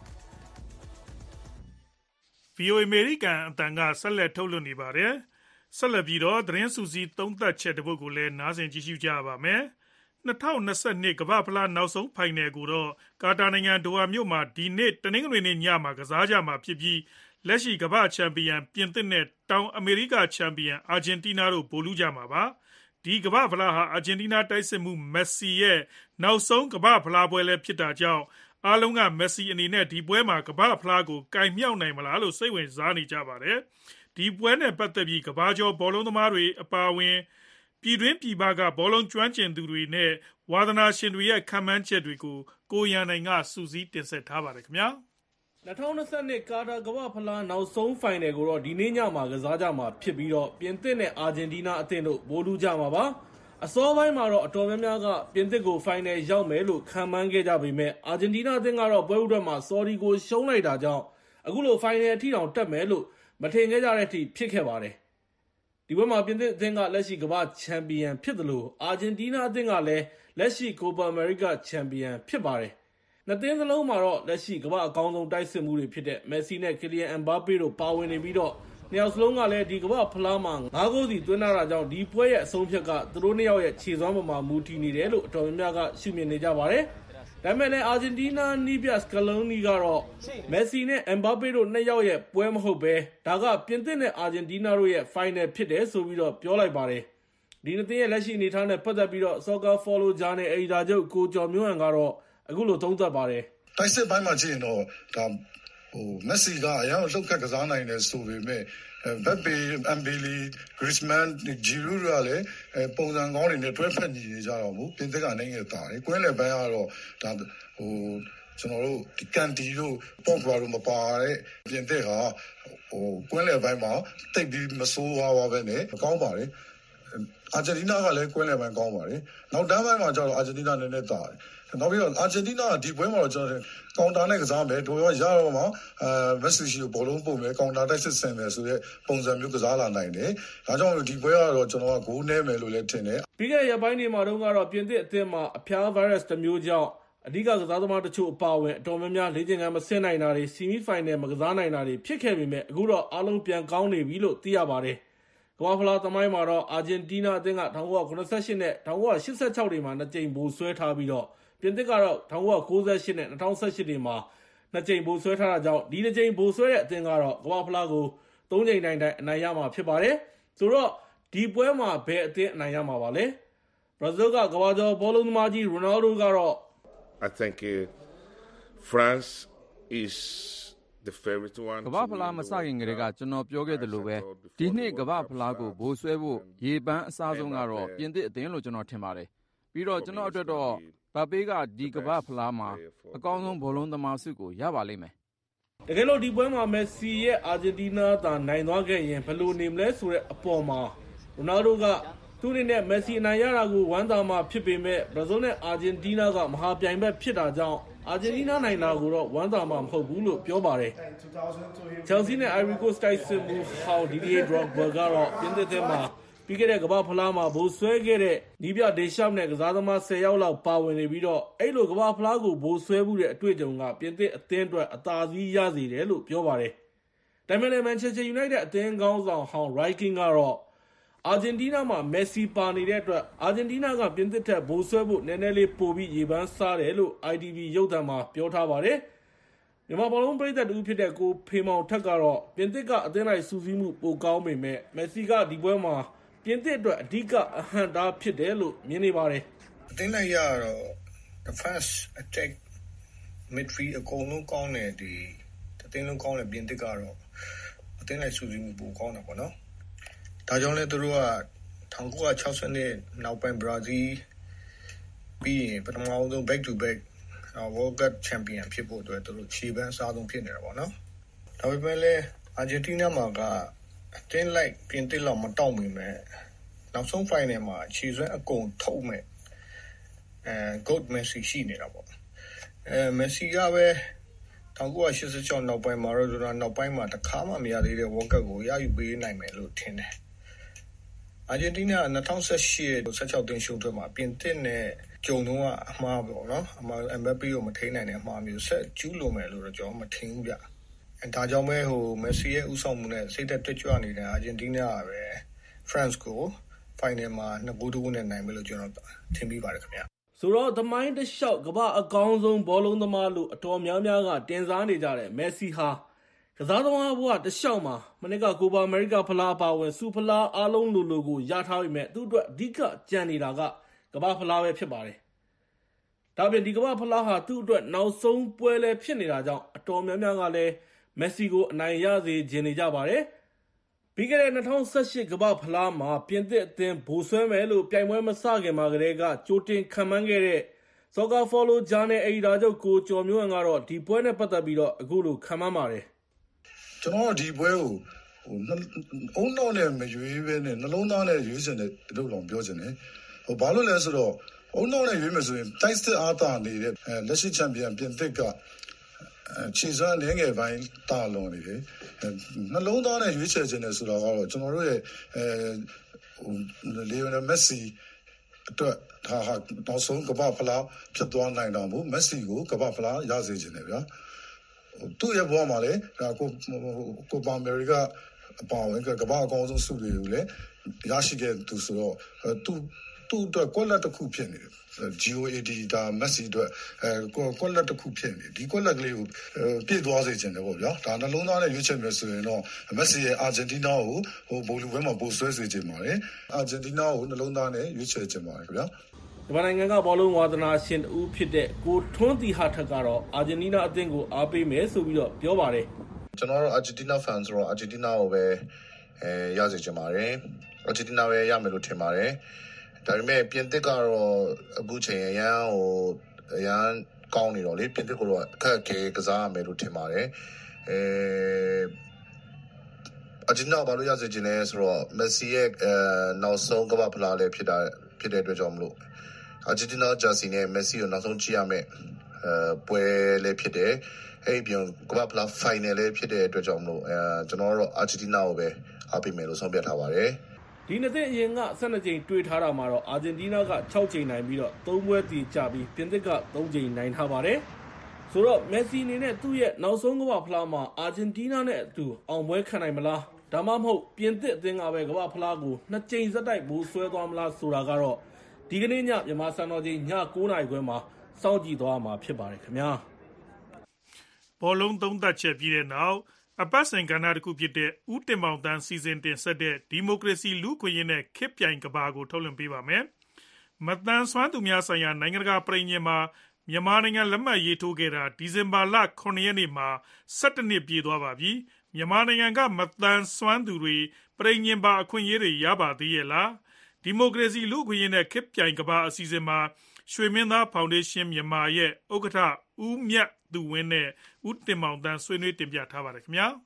B: ဗီ အို အေ American အတန်ကဆက်လက်ထုတ်လွှင့်နေပါတယ်ဆက်လက်ပြီးတော့သတင်းစူးစီးသုံးသပ်ချက်တစ်ပုဒ်ကိုလည်းနားဆင်ကြည့်ရှုကြပါမယ်၂၀၂၂ကမ္ဘာ့ဖလားနောက်ဆုံးဖိုင်နယ်ကိုတော့ကာတာနိုင်ငံဒိုဟာမြို့မှာဒီနေ့တနင်္ဂနွေနေ့ညမှာကစားကြမှာဖြစ်ပြီးလက်ရှိကမ္ဘာ့ချန်ပီယံပြင်သစ်နဲ့တောင်အမေရိကချန်ပီယံအာဂျင်တီးနားတို့ဗိုလ်လုကြမှာပါဒီကမ္ဘာ့ဖလားဟာအာဂျင်တီးနားတိုက်စစ်မှုမက်ဆီရဲ့နောက်ဆုံးကမ္ဘာ့ဖလားပွဲလည်းဖြစ်တာကြောင့်အားလုံးကမက်ဆီအနေနဲ့ဒီပွဲမှာကမ္ဘာ့ဖလားကိုကင်မြောက်နိုင်မလားလို့စိတ်ဝင်စားနေကြပါတယ်ဒီပွဲနဲ့ပတ်သက်ပြီးကမ္ဘာကျော်ဘောလုံးသမားတွေအပါအဝင်ပြည်တွင်းပြည်ပကဘောလုံးကျွမ်းကျင်သူတွေနဲ့ဝါသနာရှင်တွေရဲ့ခံမှန်းချက်တွေကိုကိုရန်နိုင်ကစူးစီးတင်ဆက်ထားပါတယ်ခင်ဗျာ
S: ၂၀၂၂ကာတာကမ္ဘာ့ဖလားနောက်ဆုံးဖိုင်နယ်ကိုတော့ဒီနေ့ညမှာကစားကြမှာဖြစ်ပြီးတော့ပြင်သစ်နဲ့အာဂျင်တီးနားအသင်းတို့ဗိုလ်လုကြမှာပါအစောပိုင်းမှာတော့အတော်များများကပြင်သစ်ကိုဖိုင်နယ်ရောက်မယ်လို့ခံမှန်းခဲ့ကြပေမဲ့အာဂျင်တီးနားအသင်းကတော့ပွဲဥထွက်မှာဆော်ဒီကိုရှုံးလိုက်တာကြောင့်အခုလိုဖိုင်နယ်အထိတောင်တက်မယ်လို့မထင်ခဲ့ကြတဲ့အထိဖြစ်ခဲ့ပါတယ်ဒီပွဲမှာပြင်သစ်အသင်းကလက်ရှိကမ္ဘာ့ချန်ပီယံဖြစ်တယ်လို့အာဂျင်တီးနားအသင်းကလည်းလက်ရှိကိုပါအမေရိကချန်ပီယံဖြစ်ပါတယ်နှစ်သင်းစလုံးမှာတော့လက်ရှိကမ္ဘာအကောင်းဆုံးတိုက်စစ်မှုတွေဖြစ်တဲ့မက်ဆီနဲ့ကီလီယန်အမ်ဘာပေတို့ပါဝင်နေပြီးတော့နှစ်ယောက်စလုံးကလည်းဒီကမ္ဘာဖလားမှာငါးဂိုးစီသွင်းထားတာကြောင့်ဒီပွဲရဲ့အဆုံးဖြတ်ကသူတို့နှစ်ယောက်ရဲ့ခြေစွမ်းပေါ်မှာမူတည်နေတယ်လို့အတော်များများကရှုမြင်နေကြပါတယ်ဒါပေမဲ့လည်းအာဂျင်တီးနားနီးပြစကလုံးနီကတော့မက်ဆီနဲ့အမ်ဘာပေတို့နှစ်ယောက်ရဲ့ပွဲမဟုတ်ပဲဒါကပြင်သစ်နဲ့အာဂျင်တီးနားတို့ရဲ့ဖိုင်နယ်ဖြစ်တယ်ဆိုပြီးတော့ပြောလိုက်ပါတယ်ဒီနှစ်သင်းရဲ့လက်ရှိအနေအထားနဲ့ပတ်သက်ပြီးတော့ Soccer Follow Journal အယ်ဒီတာချုပ်ကိုကျော်မျိုးဟန်ကတော့အခုလိုသုံးသပ်ပါတယ်
T: တိုက်စစ်ပိုင်းမှာကြည့်ရင်တော့ဒါဟိုမက်ဆီကအရင်လှုပ်ခတ်ကစားနိုင်တယ်ဆိုပေမဲ့ဘက်ပေအမ်ဘီလီဂရစ်မန်ဂျီရူရာလည်းပုံစံကောင်းတွေနဲ့တွဲဖက်ညီနေကြတော့ဘူးပြင်သစ်ကနိုင်နေတာလေကွင်းလယ်ပိုင်းကတော့ဒါဟိုကျွန်တော်တို့ဒီကန်တီတို့ပေါ့ဘရာတို့မပါတဲ့ပြင်သစ်ဟာဟိုကွင်းလယ်ပိုင်းမှာတိတ်ပြီးမဆိုးဝါးဝါပဲနဲ့ကောင်းပါလေအာဂျင်တီးနားကလည်းကွင်းလယ်ပိုင်းကောင်းပါလေနောက်တန်းပိုင်းမှာကျတော့အာဂျင်တီးနားနည်းနည်းတာတယ်နောက်ပြီးတော့အာဂျင်တီးနားကဒီပွဲမှာတော့ကျွန်တော်ကောင်တာနဲ့ကစားမယ်ဒိုရောရတော့မှအဲမက်ဆီရှိကိုဘောလုံးပုံမယ်ကောင်တာတိုက်စစ်ဆင်မယ်ဆိုတဲ့ပုံစံမျိုးကစားလာနိုင်တယ်ဒါကြောင့်ဒီပွဲကတော့ကျွန်တော်ကဂိုးနဲမယ်လို့လည်းထင်တယ်
S: ပြီးခဲ့တဲ့ရက်ပိုင်းတွေမှာတော့ကတော့ပြင်သစ်အသင်းမှာအဖျားဗိုင်းရပ်စ်တစ်မျိုးကြောင့်အဓိကကစားသမားတချို့အပါအဝင်အတော်များများလေ့ကျင့်ခန်းမဆင်းနိုင်တာတွေဆီမီဖိုင်နယ်မကစားနိုင်တာတွေဖြစ်ခဲ့ပေမဲ့အခုတော့အားလုံးပြန်ကောင်းနေပြီလို့သိရပါတယ်ကမ္ဘာဖလားသမိုင်းမှာတော့အာဂျင်တီးနားအသင်းက၁၉၇၈နဲ့၁၉၈၆တွေမှာနှစ်ကြိမ်ဗိုလ်ဆွဲထားပြီးတော့ပြင်သစ်ကတော့၁၉၉၈နဲ့၂၀၁၈တွေမှာနှစ်ကြိမ်ဗိုလ်ဆွဲထားတာကြောင့်ဒီတစ်ကြိမ်ဗိုလ်ဆွဲတဲ့အသင်းကတော့ကမ္ဘာဖလားကိုသုံးကြိမ်တိုင်တိုင်အနိုင်ရမှာဖြစ်ပါတယ်ဆိုတော့ဒီပွဲမှာဘယ်အသင်းအနိုင်ရမှာပါလဲဘရာဇီးကကမ္ဘာကျော်ဘောလုံးသမားကြီးရိုနယ်ဒိုကတော့
U: I think uh, France is the favorite one
V: ကမ္ဘာဖလားမစခင်ကတည်းကကျွန်တော်ပြောခဲ့သလိုပဲဒီနှစ်ကမ္ဘာဖလားကိုဘိုးဆွဲဖို့ရေပန်းအစားဆုံးကတော့ပြင်သစ်အသင်းလို့ကျွန်တော်ထင်ပါတယ်ပြီးတော့ကျွန်တော်အတွက်တော့ဘာပေးကဒီကမ္ဘာဖလားမှာအကောင်းဆုံးဘောလုံးသမားဆုကိုရပါလိမ့်မယ်
S: တကယ်လို့ဒီပွဲမှာမက်ဆီရဲ့အာဂျင်တီးနားသာနိုင်သွားခဲ့ရင်ဘယ်လိုနေမလဲဆိုတဲ့အပေါ်မှာရိုနယ်ဒိုကသူ့အနေနဲ့မက်ဆီအနိုင်ရတာကိုဝမ်းသာမှဖြစ်ပေမဲ့ဘရာဇီးနဲ့အာဂျင်တီးနားကမဟာပြိုင်ဘက်ဖြစ်တာကြောင့်အာဂျင်တီးနားနိုင်တာကိုတော့ဝမ်းသာမှမဟုတ်ဘူးလို့ပြောပါတယ်ချယ်လ်ဆီနဲ့ Ivory Coast တိုက်စစ်မှုဟောင်း Didier Drogba ကတော့ပြင်သစ်ထဲမှာပြီးခဲ့တဲ့ကမ္ဘာဖလားမှာဗိုလ်ဆွဲခဲ့တဲ့နီးပြဒေရှော့နဲ့ကစားသမားဆယ်ယောက်လောက်ပါဝင်နေပြီးတော့အဲ့လိုကမ္ဘာဖလားကိုဗိုလ်ဆွဲမှုတဲ့အတွေ့အကြုံကပြင်သစ်အသင်းအတွက်အသာစီးရစေတယ်လို့ပြောပါတယ်။ဒါပေမဲ့ Manchester United အသင်းကောင်းဆောင်ဟောင်း Roy Keane ကတော့အာဂျင်တီးနားမှာမက်ဆီပါနေတဲ့အတွက်အာဂျင်တီးနားကပြင်သစ်ထက်ဗိုလ်ဆွဲဖို့နည်းနည်းလေးပိုပြီးရေပန်းစားတယ်လို့ I T V ရုပ်သံမှာပြောထားပါတယ်။မြန်မာဘောလုံးပရိသတ်တူဖြစ်တဲ့ကိုဖေမောင်ထက်ကတော့ပြင်သစ်ကအသင်းလိုက်စူးစီးမှုပိုကောင်းပေမဲ့မက်ဆီကဒီပွဲမှာပြင်သစ်အတွက်အဓိကအဟန့်တားဖြစ်တယ်လို့မြင်နေပါတယ်
T: အသင်းလိုက်ရတော့ the first attack midfield အကုန်လုံးကောင်းတယ်ဒီအသင်းလုံးကောင်းတယ်ပြင်သစ်ကတော့အသင်းလိုက်စူးစီးမှုပိုကောင်းတာပေါ့နော်ဒါကြောင့်လဲသူတို့က၁၉၆၀နှစ်နောက်ပိုင်းဘရာဇီး
A: ပြီးရင်ပထမအောင်ဆုံး back to back World Cup champion ဖြစ်ဖို့အတွက်သူတို့ခြေပန်းအစားဆုံးဖြစ်နေတာပေါ့နော်ဒါပေမဲ့လည်းအာဂျင်တီးနားမှာကအတင်းလိုက်ပြင်သစ်လောက်မတောက်မိမဲ့နောက်ဆုံး final မှာခြေစွမ်းအကုန်ထုတ်မဲ့အဲ gold Messi ရှိနေတာပေါ့အဲ Messi ကပဲ၁၉၈၆နောက်ပိုင်းမှာတော့ကျွန်တော်နောက်ပိုင်းမှာတစ်ခါမှမရသေးတဲ့ World Cup ကိုရယူပေးနိုင်မယ်လို့ထင်တယ်အာဂျင်တီးနား၂၀၁၈ ၁၆သိန်းရှုံးထွက်မှာပြင်သစ်နဲ့ကြုံတော့အမှားပေါ့နော်အမှား Mbappe ကိုမထိနိုင်တဲ့အမှားမျိုးဆက်ကျူးလွန်မယ်လို့တော့ကျွန်တော်မထင်ဘူးဗျအဲဒါကြောင့်ပဲဟို Messi ရဲ့ဥဆောင်မှုနဲ့စိတ်သက်တက်ကြွနေတဲ့အာဂျင်တီးနားကပဲ France ကို final မှာနှစ်ဂိုးတဝနဲ့နိုင်မယ်လို့ကျွန်တော်ထင်မိပါတယ်ခင်ဗျ
S: ဆိုတော့သမိုင်းတစ်လျှောက်ကမ္ဘာအကောင်းဆုံးဘောလုံးသမားလို့အတော်များများကတင်စားနေကြတဲ့ Messi ဟာကစားသမားဘဝတစ်လျှောက်မှာမနစ်ကကိုပါအမေရိကဖလားပါဝင်စူဖလားအားလုံးလိုလိုကိုရထားပြီးမဲ့သူ့အတွက်အဓိကကြံနေတာကကမ္ဘာဖလားပဲဖြစ်ပါတယ်။ဒါပြင်ဒီကမ္ဘာဖလားဟာသူ့အတွက်နောက်ဆုံးပွဲလဲဖြစ်နေတာကြောင့်အတော်များများကလည်း Messi ကိုအနိုင်ရစေချင်နေကြပါတယ်။ပြီးခဲ့တဲ့၂၀၁၈ကမ္ဘာဖလားမှာပြင်သစ်အသင်းဗိုလ်ဆွဲမယ်လို့ပြိုင်ပွဲမစခင်မှာကတည်းကကြိုတင်ခံမှန်းခဲ့တဲ့ Soccer Follow Journal အယ်ဒီတာချုပ်ကိုကျော်မျိုးဟန်ကတော့ဒီပွဲနဲ့ပတ်သက်ပြီးတော့အခုလိုခံမှန်းပါတယ်
A: ကျွန်တော်ဒီပွဲကိုဟိုအုံနောက်နဲ့မရွေးပဲနဲ့နှလုံးသားနဲ့ရွေးစင်တဲ့လို့တော့ပြောချင်တယ်ဟိုဘာလို့လဲဆိုတော့အုံနောက်နဲ့ရွေးမယ်ဆိုရင်တိုက်စစ်အားတာနေတဲ့လက်ရှိချန်ပီယံပြင်သစ်ကခြေစွမ်းငယ်ငယ်ပိုင်းတာလွန်နေတယ်နှလုံးသားနဲ့ရွေးချယ်ခြင်းနဲ့ဆိုတော့ကတော့ကျွန်တော်တို့ရဲ့အဲဟိုလီယိုနယ်မက်ဆီအတွက်ဒါဟာနောက်ဆုံးကမ္ဘာဖလားဖြစ်သွားနိုင်တော့မို့မက်ဆီကိုကမ္ဘာဖလားရစေခြင်းတယ်ဗျာသူ့ရဲ့ဘဝမှာလည်းဒါကိုကိုပါအမေရိကအပေါင်းကကမ္ဘာအကောင်းဆုံးစုတွေကိုလည်းရရှိခဲ့သူဆိုတော့သူသူ့အတွက်ကွက်လက်တစ်ခုဖြစ်နေတယ် G O A D ဒါ Messi အတွက်အဲကွက်လက်တစ်ခုဖြစ်နေဒီကွက်လက်ကလေးကိုပြည့်သွားစေချင်တယ်ပေါ့ဗျာဒါနှလုံးသားနဲ့ရွေးချယ်မယ်ဆိုရင်တော့ Messi ရဲ့အာဂျင်တီးနားကိုဟိုဘိုလ်လူပွဲမှာပို့ဆွဲစေချင်ပါတယ်အာဂျင်တီးနားကိုနှလုံးသားနဲ့ရွေးချယ်ချင်ပါတယ်ခင်ဗျာ
S: မြန်မာနိုင်ငံကဘောလုံးဝါသနာရှင်တူဖြစ်တဲ့ကိုထွန်းတီဟာထက်ကတော့အာဂျင်တီးနားအသင်းကိုအားပေးမယ်ဆိုပြီးတော့ပြောပါတယ်
A: ကျွန်တော်တို့အာဂျင်တီးနား fans ဆိုတော့အာဂျင်တီးနားကိုပဲအဲရစေချင်ပါတယ်အာဂျင်တီးနားပဲရမယ်လို့ထင်ပါတယ်ဒါပေမဲ့ပြင်သစ်ကတော့အခုချိန်အရန်ဟိုအရန်ကောင်းနေတော့လေပြင်သစ်ကတော့အခက်အခဲကစားရမယ်လို့ထင်ပါတယ်အဲအာဂျင်တီးနားဘာလို့ရစေချင်လဲဆိုတော့မက်ဆီရဲ့အဲနောက်ဆုံးကမ္ဘာဖလားလေးဖြစ်တာဖြစ်တဲ့အတွက်ကြောင့်မလို့အာဂျင်တီးနားဂျာစီနဲ့မက်ဆီကိုနောက်ဆုံးကြည့်ရမယ်အဲပွဲလေးဖြစ်တယ်အဲ့ဒီပြန်ကမ္ဘာဖလားဖိုင်နယ်လေးဖြစ်တဲ့အတွက်ကြောင့်မလို့အဲကျွန်တော်တို့အာဂျင်တီးနားကိုပဲအားပေးမယ်လို့ဆုံးဖြတ်ထားပါတယ်
S: ဒီနှစ်သက်အရင်က၁၂ကြိမ်တွေ့ထားတာမှာတော့အာဂျင်တီးနားက၆ကြိမ်နိုင်ပြီးတော့၃ပွဲတည်ကြပြီးပြင်သစ်က၃ကြိမ်နိုင်ထားပါတယ်ဆိုတော့မက်ဆီအနေနဲ့သူ့ရဲ့နောက်ဆုံးကမ္ဘာဖလားမှာအာဂျင်တီးနားနဲ့အတူအောင်ပွဲခံနိုင်မလားဒါမှမဟုတ်ပြင်သစ်အသင်းကပဲကမ္ဘာဖလားကိုနှစ်ကြိမ်ဆက်တိုက်ဘူဆွဲသွားမလားဆိုတာကတော့ဒီကနေ့ညမြန်မာစံတော်ချိန်ည၉နာရီခွဲမှာစောင့်ကြည့်သွားမှာဖြစ်ပါတယ်ခင်ဗျာ
B: ဘောလုံးသုံးသပ်ချက်ပြီးတဲ့နောက်အပတ်စဉ်ကဏ္ဍတစ်ခုဖြစ်တဲ့ဦးတင်မောင်တန်းစီစဉ်တင်ဆက်တဲ့ဒီမိုကရေစီလူ့ခွင့်ရေးနဲ့ခေတ်ပြိုင်ကဘာကိုထုတ်လွှင့်ပေးပါမယ်။မတန်ဆွမ်းသူများဆိုင်ရာနိုင်ငံတကာပြည်ညင်မှာမြန်မာနိုင်ငံလက်မှတ်ရေးထိုးခဲ့တာဒီဇင်ဘာလခုနှစ်ရက်နေ့မှာ၁၁နှစ်ပြည့်သွားပါပြီ။မြန်မာနိုင်ငံကမတန်ဆွမ်းသူတွေပြည်ညင်ပါအခွင့်အရေးတွေရပါသေးရဲ့လား။ဒီမိုကရေစီလူ့ခွင့်ရေးနဲ့ခေတ်ပြိုင်ကဘာအစီအစဉ်မှာရွှေမင်းသားဖောင်ဒေးရှင်းမြန်မာရဲ့ဥက္ကဋ္ဌဦးမြတ်သူဝင်းနဲ့ဦးတင်မောင်တန်းဆွေးနွေးတင်ပြထားပါတယ်ခင်ဗျာ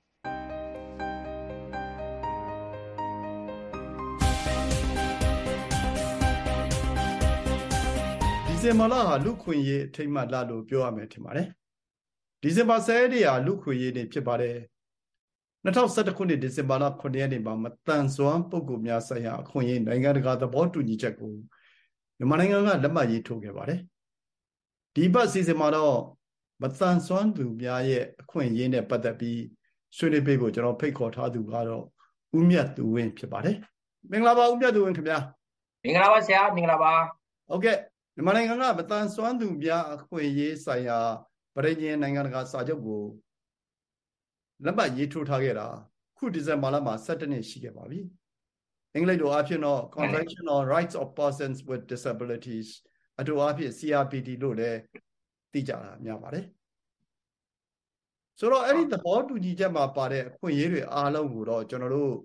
E: ဒီဇင်ဘာလဟာလူခွင့်ရေးအထိမ်းအမှတ်လလို့ပြောရမယ်ထင်ပါတယ်ဒီဇင်ဘာ၁၀ရက်နေ့ဟာလူခွင့်ရေးနေ့ဖြစ်ပါတယ်၂၀၁၁ခုနှစ်ဒီဇင်ဘာလခုနှစ်ရက်နေ့မှာမတန်ဆွမ်းပုဂ္ဂိုလ်များဆိုင်ရာအခွင့်အရေးနိုင်ငံတကာသဘောတူညီချက်ကိုမြန်မာနိုင်ငံကလက်မှတ်ရေးထိုးခဲ့ပါတယ်ဒီဘက်စီစဉ်မှာတော့မတန်ဆွမ်းသူများရဲ့အခွင့်အရေးနဲ့ပတ်သက်ပြီးဆွေးနွေးပေးဖို့ကျွန်တော်ဖိတ်ခေါ်ထားသူကတော့ဦးမြတ်သူဝင်းဖြစ်ပါတယ်မင်္ဂလာပါဦးမြတ်သူဝင်းခင်ဗျာ
W: မင်္ဂလာပါဆရာမင်္ဂလာပါ
E: ဟုတ်ကဲ့မြန်မာနိုင်ငံကမတန်ဆွမ်းသူများအခွင့်အရေးဆိုင်ရာပြည်ညင်နိုင်ငံတကာစာချုပ်ကိုလက်မှတ်ရေးထိုးထားခဲ့တာခုဒီဇင်ဘာလမှာ၁၁နှစ်ရှိခဲ့ပါပြီအင်္ဂလိပ်လိုအားဖြင့်တော့ Convention on Rights of Persons with Disabilities အတူအားဖြင့် C R P D လို့လည်းသိကြတာများပါတယ်ဆိုတော့အဲ့ဒီသဘောတူညီချက်မှာပါတဲ့အခွင့်အရေးတွေအားလုံးကိုတော့ကျွန်တော်တို့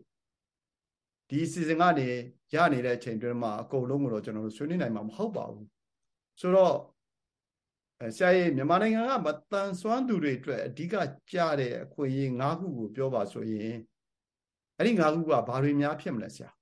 E: ဒီ season ကနေရနေတဲ့အချိန်တွင်းမှာအကုန်လုံးကိုတော့ကျွန်တော်တို့ဆွေးနွေးနိုင်မှာမဟုတ်ပါဘူးဆိုတော့ဆရာကြီးမြန်မာနိုင်ငံကမတန်ဆွမ်းသူတွေအတွက်အဓိကကြတဲ့အခွင့်အရေး၅ခုကိုပြောပါဆိုရင်အဲ့ဒီ၅ခုကဘာတွေများဖြစ်မလဲဆရာ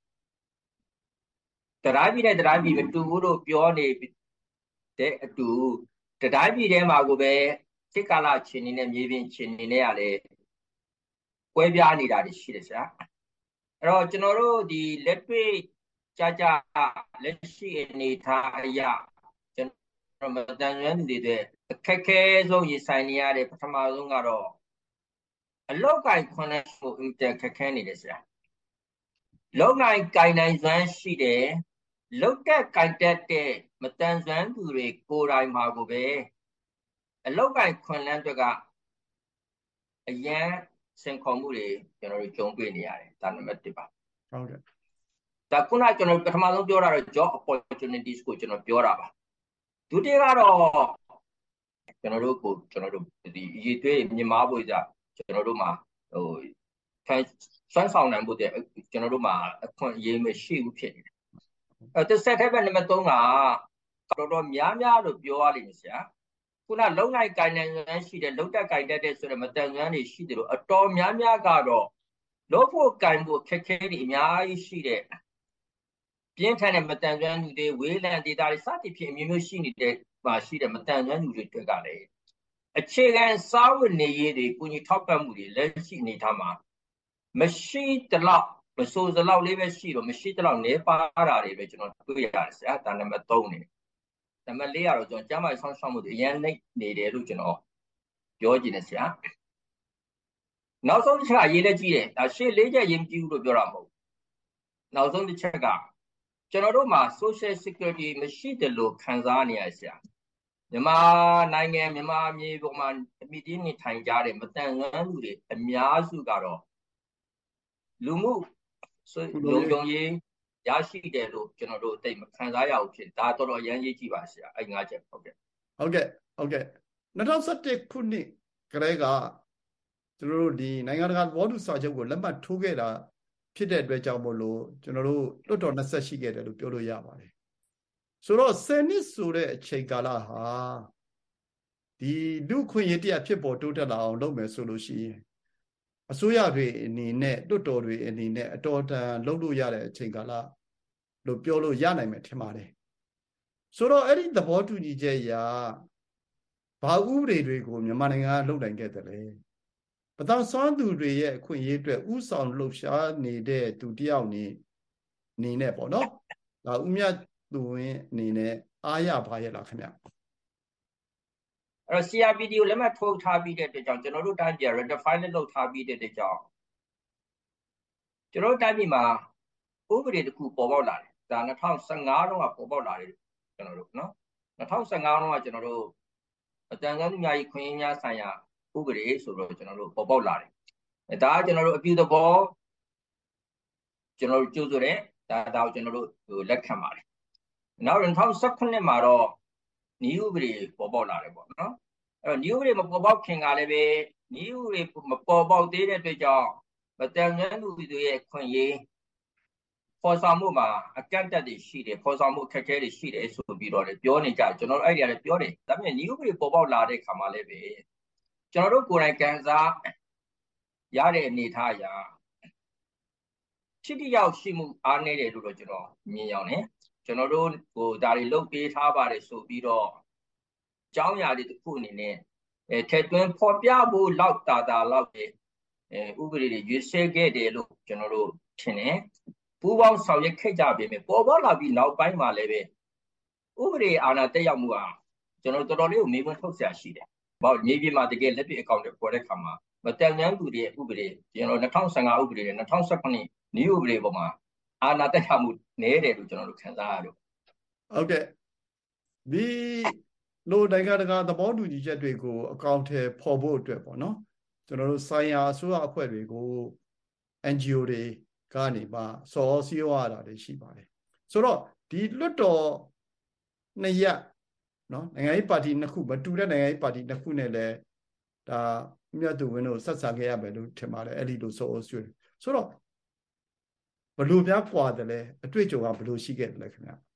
W: တရားပြည်နဲ့တရားပြည်မတူဘူးလို့ပြောနေတဲ့အတူတရားပြည်ထဲမှာကိုပဲစိတ်ကာလချင်းနေနဲ့မြေပြင်ချင်းနေနဲ့ရလေကွဲပြားနေတာတွေရှိတယ်ဆရာအဲ့တော့ကျွန်တော်တို့ဒီလက်တွေ့ကြာကြာလက်ရှိအနေထားအရာကျွန်တော်မတန်ဆွမ်းသူတွေတဲ့အခက်ခဲဆုံးရင်ဆိုင်နေရတဲ့ပထမဆုံးကတော့အလောက်ကိုင်ခွန်းနဲ့ဆိုအင်တာခက်ခဲနေတယ်ဆရာလောက်နိုင်ကိုင်နိုင်စွမ်းရှိတယ်လောက်တက်ကိုင်တက်တဲ့မတန်ဆွမ်းသူတွေကိုယ်တိုင်မှာကိုပဲအလောက်ကိုင်ခွန်းလန်းတွေကအရန်စင်ခေါ်မှုတွေကျွန်တော်တို့ကြုံတွေ့နေရတယ်ဒါနံပါတ်တစ်ပါ
E: ဟုတ်ကဲ့
W: ဒါခုနကကျွန်တော်ပထမဆုံးပြောတာတော့ job opportunities ကိုကျွန်တော်ပြောတာပါဒုတိယကတော့ကျွန်တော်တို့ကိုကျွန်တော်တို့ဒီရည်သွေးမြင်မာဖို့ကြကျွန်တော်တို့မှာဟိုဆွမ်းဆောင်နိုင်ဖို့တဲ့ကျွန်တော်တို့မှာအခွင့်အရေးမရှိဘူးဖြစ်နေတယ်အဲတစ်ဆက်ထဲပဲနံပါတ်သုံးကတော်တော်များများလို့ပြောရလိမ့်မယ်ဆရာခုနလုံနိုင်ကိုင်နိုင်စွမ်းရှိတယ်လုံတက်ကိုင်တက်တဲ့ဆိုတော့မတန်စွမ်းတွေရှိတယ်လို့အတော်များများကတော့လို့ဖို့ကိုင်ဖို့ခက်ခဲတွေအများကြီးရှိတဲ့ပြင်းထန်တဲ့မတန်စွမ်းသူတွေဝေးလံဒေတာတွေစသဖြင့်အမျိုးမျိုးရှိနေတဲ့ပါရှိတဲ့မတန်စွမ်းသူတွေတွေ့ကြတယ်အခြေခံစားဝတ်နေရေးတွေကိုကြီးထောက်ပံ့မှုတွေလက်ရှိအနေထားမှာမရှိတလောက်မစိုးစလောက်လေးပဲရှိတော့မရှိတလောက်နေပါတာတွေပဲကျွန်တော်တွေ့ရတယ်ဆရာဒါနံပါတ်သုံးနေနံပါတ်လေးကတော့ကျွန်တော်ကျမ်းမာရေးဆောင်းရှောက်မှုတွေအရင်နှိပ်နေတယ်လို့ကျွန်တော်ပြောချင်တယ်ဆရာနောက်ဆုံးတစ်ချက်ကရေးလက်ကြည့်တယ်ဒါရှေ့လေးချက်ရေးမကြည့်ဘူးလို့ပြောတာမဟုတ်နောက်ဆုံးတစ်ချက်ကကျွန်တော်တို့မှာ social security မရှိတယ်လို့ခံစားနေရဆရာမြန်မာနိုင်ငံမြန်မာမြေပေါ်မှာအမိတင်းနေထိုင်ကြတဲ့မတန်ဆွမ်းသူတွေအများစုကတော့လူမှုလုံခြုံရေးရရှိတယ်လို့ကျွန်တော်တို့အသိမခံစားရဘူးဖြစ်ဒါတော်တော်အရင်ရေးကြည့်ပါဆရာအဲ့ငါးချက်ဟုတ်ကဲ့
E: ဟုတ်ကဲ့ဟုတ်ကဲ့၂၀၁၁ခုနှစ်ကလေးကကျွန်တော်တို့ဒီနိုင်ငံတကာသဘောတူစာချုပ်ကိုလက်မှတ်ထိုးခဲ့တာဖြစ်တဲ့အတွက်ကြောင့်မို့လို့ကျွန်တော်တို့လွတ်တော်၂၀ရှိခဲ့တယ်လို့ပြောလို့ရပါတယ်ဆိုတော့ဆယ်နှစ်ဆိုတဲ့အချိန်ကာလဟာဒီလူခွင့်ရတရားဖြစ်ပေါ်တိုးတက်လာအောင်လုပ်မယ်ဆိုလို့ရှိရင်အစိုးရတွေအနေနဲ့လွတ်တော်တွေအနေနဲ့အတော်တန်လုပ်လို့ရတဲ့အချိန်ကာလလို့ပြောလို့ရနိုင်မယ်ထင်ပါတယ်ဆိုတော့အဲ့ဒီသဘောတူညီချက်အရဘာဥပဒေတွေကိုမြန်မာနိုင်ငံကလုပ်နိုင်ခဲ့တယ်လဲပထမဆုံးသူတွေရဲ့အခွင့်အရေးအတွက်ဥဆောင်လှုပ်ရှားနေတဲ့သူတယောက်နေနေနဲ့ပေါ့နော်ဒါဥမြတ်သူဝင်အနေနဲ့အားရပါရဲ့လားခင်ဗျ
W: အဲ့တော့ C R P D ကိုလက်မှတ်ထိုးထားပြီးတဲ့အတွက်ကြောင့်ကျွန်တော်တို့တိုင်းပြည် ratify လုပ်ထားပြီးတဲ့အတွက်ကြောင့်ကျွန်တော်တို့တိုင်းပြည်မှာဥပဒေတစ်ခုပေါ်ပေါက်လာတယ်ဒါ၂၀၁၅တုန်းကပေါ်ပေါက်လာတယ်ကျွန်တော်တို့နော်၂၀၁၅တုန်းကကျွန်တော်တို့အတန်ကန်းသူများကြီးခွင့်ရများဆိုင်ရာဥပဒေဆိုတော့ကျွန်တော်တို့ပေါ်ပေါက်လာတယ်ဒါကကျွန်တော်တို့အပြုသဘောကျွန်တော်တို့ကြိုးဆိုတယ်ဒါဒါကိုကျွန်တော်တို့လက်ခံပါတယ်နောက်၂၀၁၇မှာတော့ဤဥပဒေပေါ်ပေါက်လာတယ်ပေါ့နော်အဲ့တော့ဤဥပဒေမပေါ်ပေါက်ခင်ကလည်းပဲဤဥပဒေမပေါ်ပေါက်သေးတဲ့အတွက်ကြောင့်မတန်ဆွမ်းသူတွေရဲ့ခွင့်ရေးဖော်ဆောင်မှုမှာအကန့်အသတ်တွေရှိတယ်ဖော်ဆောင်မှုအခက်အခဲတွေရှိတယ်ဆိုပြီးတော့လည်းပြောနေကြကျွန်တော်တို့အဲ့ဒီကလည်းပြောတယ်ဒါပေမဲ့ဤဥပဒေပေါ်ပေါက်လာတဲ့ခါမှာလည်းပဲကျွန်တော်တို့ကိုယ်တိုင်ကန်စားရတဲ့အနေအထားအရာချစ်တိရောက်ရှိမှုအားနည်းတယ်လို့တော့ကျွန်တော်မြင်ရောက်နေကျွန်တော်တို့ဟိုဒါတွေလုတ်ပေးထားပါတယ်ဆိုပြီးတော့အကြောင်းအရာတွေတစ်ခုအနေနဲ့အဲထက်သွင်းဖော်ပြဖို့လောက်တာတာလောက်ပဲအဲဥပဒေတွေရွေးဆဲခဲ့တယ်လို့ကျွန်တော်တို့ထင်တယ်ပူးပေါင်းဆောင်ရွက်ခဲ့ကြပြီမယ်ပေါ်ပေါက်လာပြီးနောက်ပိုင်းမှာလည်းပဲဥပဒေအာဏာတက်ရောက်မှုဟာကျွန်တော်တော်တော်လေးကိုမေးခွန်းထုတ်ဆရာရှိတယ်ဘာလို့မြေပြင်မှာတကယ်လက်တွေ့အကောင့်တွေပေါ်တဲ့ခါမှာမတန်ញ្ញမ်းသူတွေရဲ့ဥပဒေကျွန်တော်၂၀၁၅ဥပဒေနဲ့၂၀၁၇နည်းဥပဒေပေါ်မှာအာဏာတက်ရောက်မှုနည်းတယ်လို့ကျွန်တော်တို့ခံစားရတယ်
E: ဟုတ်ကဲ့ဒီလိုနိုင်ငံတကာသဘောတူညီချက်တွေကိုအကောင့်ထဲပေါ်ဖို့အတွက်ပေါ့နော်ကျွန်တော်တို့ဆိုင်ရာအစိုးရအဖွဲ့တွေကို N G O တွေကနေမှစော်စည်းဝါးတာတွေရှိပါတယ်ဆိုတော့ဒီလွတ်တော်နှစ်ရက်နော်နိုင်ငံရေးပါတီနှစ်ခုမတူတဲ့နိုင်ငံရေးပါတီနှစ်ခုနဲ့လည်းဒါမြတ်သူဝင်းတို့ဆက်ဆံခဲ့ရမယ်လို့ထင်ပါတယ်အဲ့ဒီလိုစော်ဆွေးဆိုတော့ဘလို့များပွာတယ်လဲအတွေ့အကြုံကဘလို့ရှိခဲ့တယ်လဲခင်ဗျ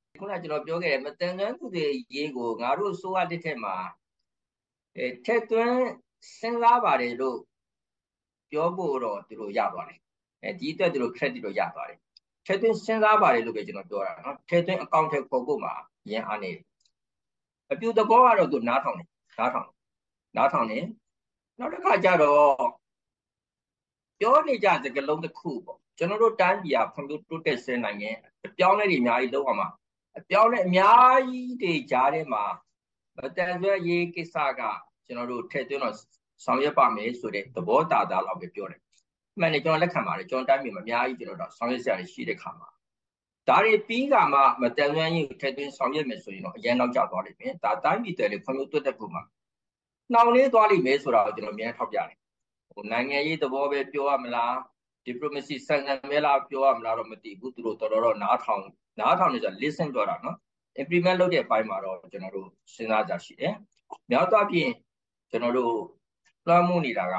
W: ခုနကျွန်တော်ပြောခဲ့တယ်မတန်ဆွမ်းသူတွေရေးကိုငါတို့စိုးရတဲ့ထက်မှာအဲထက်သွင်းစဉ်းစားပါတယ်လို့ပြောဖို့တော့သူတို့ရသွားတယ်အဲဒီအတွက်သူတို့ credit တော့ရသွားတယ်ထက်သွင်းစဉ်းစားပါတယ်လို့ပဲကျွန်တော်ပြောတာနော်ထက်သွင်းအကောင့်ထဲပေါ်ဖို့မှာရန်အားနေအပြုသဘောကတော့သူနားထောင်တယ်နားထောင်နားထောင်နေနောက်တစ်ခါကျတော့ပြောနေကြစကားလုံးတစ်ခုပေါ့ကျွန်တော်တို့တိုင်းပြည်ကဖွံ့ဖြိုးတိုးတက်စေနိုင်ရင်အပြောင်းလဲတွေအများကြီးလုပ်အောင်မှာအပြောင်းလဲအများကြီးတွေကြားထဲမှာမတန်ဆွမ်းရေးကိစ္စကကျွန်တော်တို့ထည့်သွင်းတော့ဆောင်ရွက်ပါမယ်ဆိုတဲ့သဘောတာတာလောက်ပဲပြောတယ်အမှန်နဲ့ကျွန်တော်လက်ခံပါတယ်ကျွန်တော်တိုင်းပြည်မှာအများကြီးကျွန်တော်တို့ဆောင်ရွက်စရာတွေရှိတဲ့ခါမှာဒါတွေပြီးကမှမတန်ဆွမ်းရေးထည့်သွင်းဆောင်ရွက်မယ်ဆိုရင်တော့အရင်နောက်ကျသွားလိမ့်မယ်ဒါတိုင်းပြည်တယ်လေဖွံ့ဖြိုးတိုးတက်ဖို့မှာနှောင့်နှေးသွားလိမ့်မယ်ဆိုတာကိုကျွန်တော်အများထောက်ပြတယ်ဟိုနိုင်ငံရေးသဘောပဲပြောရမလား diplomacy ဆန်ဆန်ပဲလားပြောရမလားတော့မသိဘူးသူတို့တော်တော်တော့နားထောင်နားထောင်နေကြ listen ပြောတာနော် implement လုပ်တဲ့အပိုင်းမှာတော့ကျွန်တော်တို့စဉ်းစားကြရှိတယ်မြောက်တော့ပြင်ကျွန်တော်တို့လွှမ်းမိုးနေတာက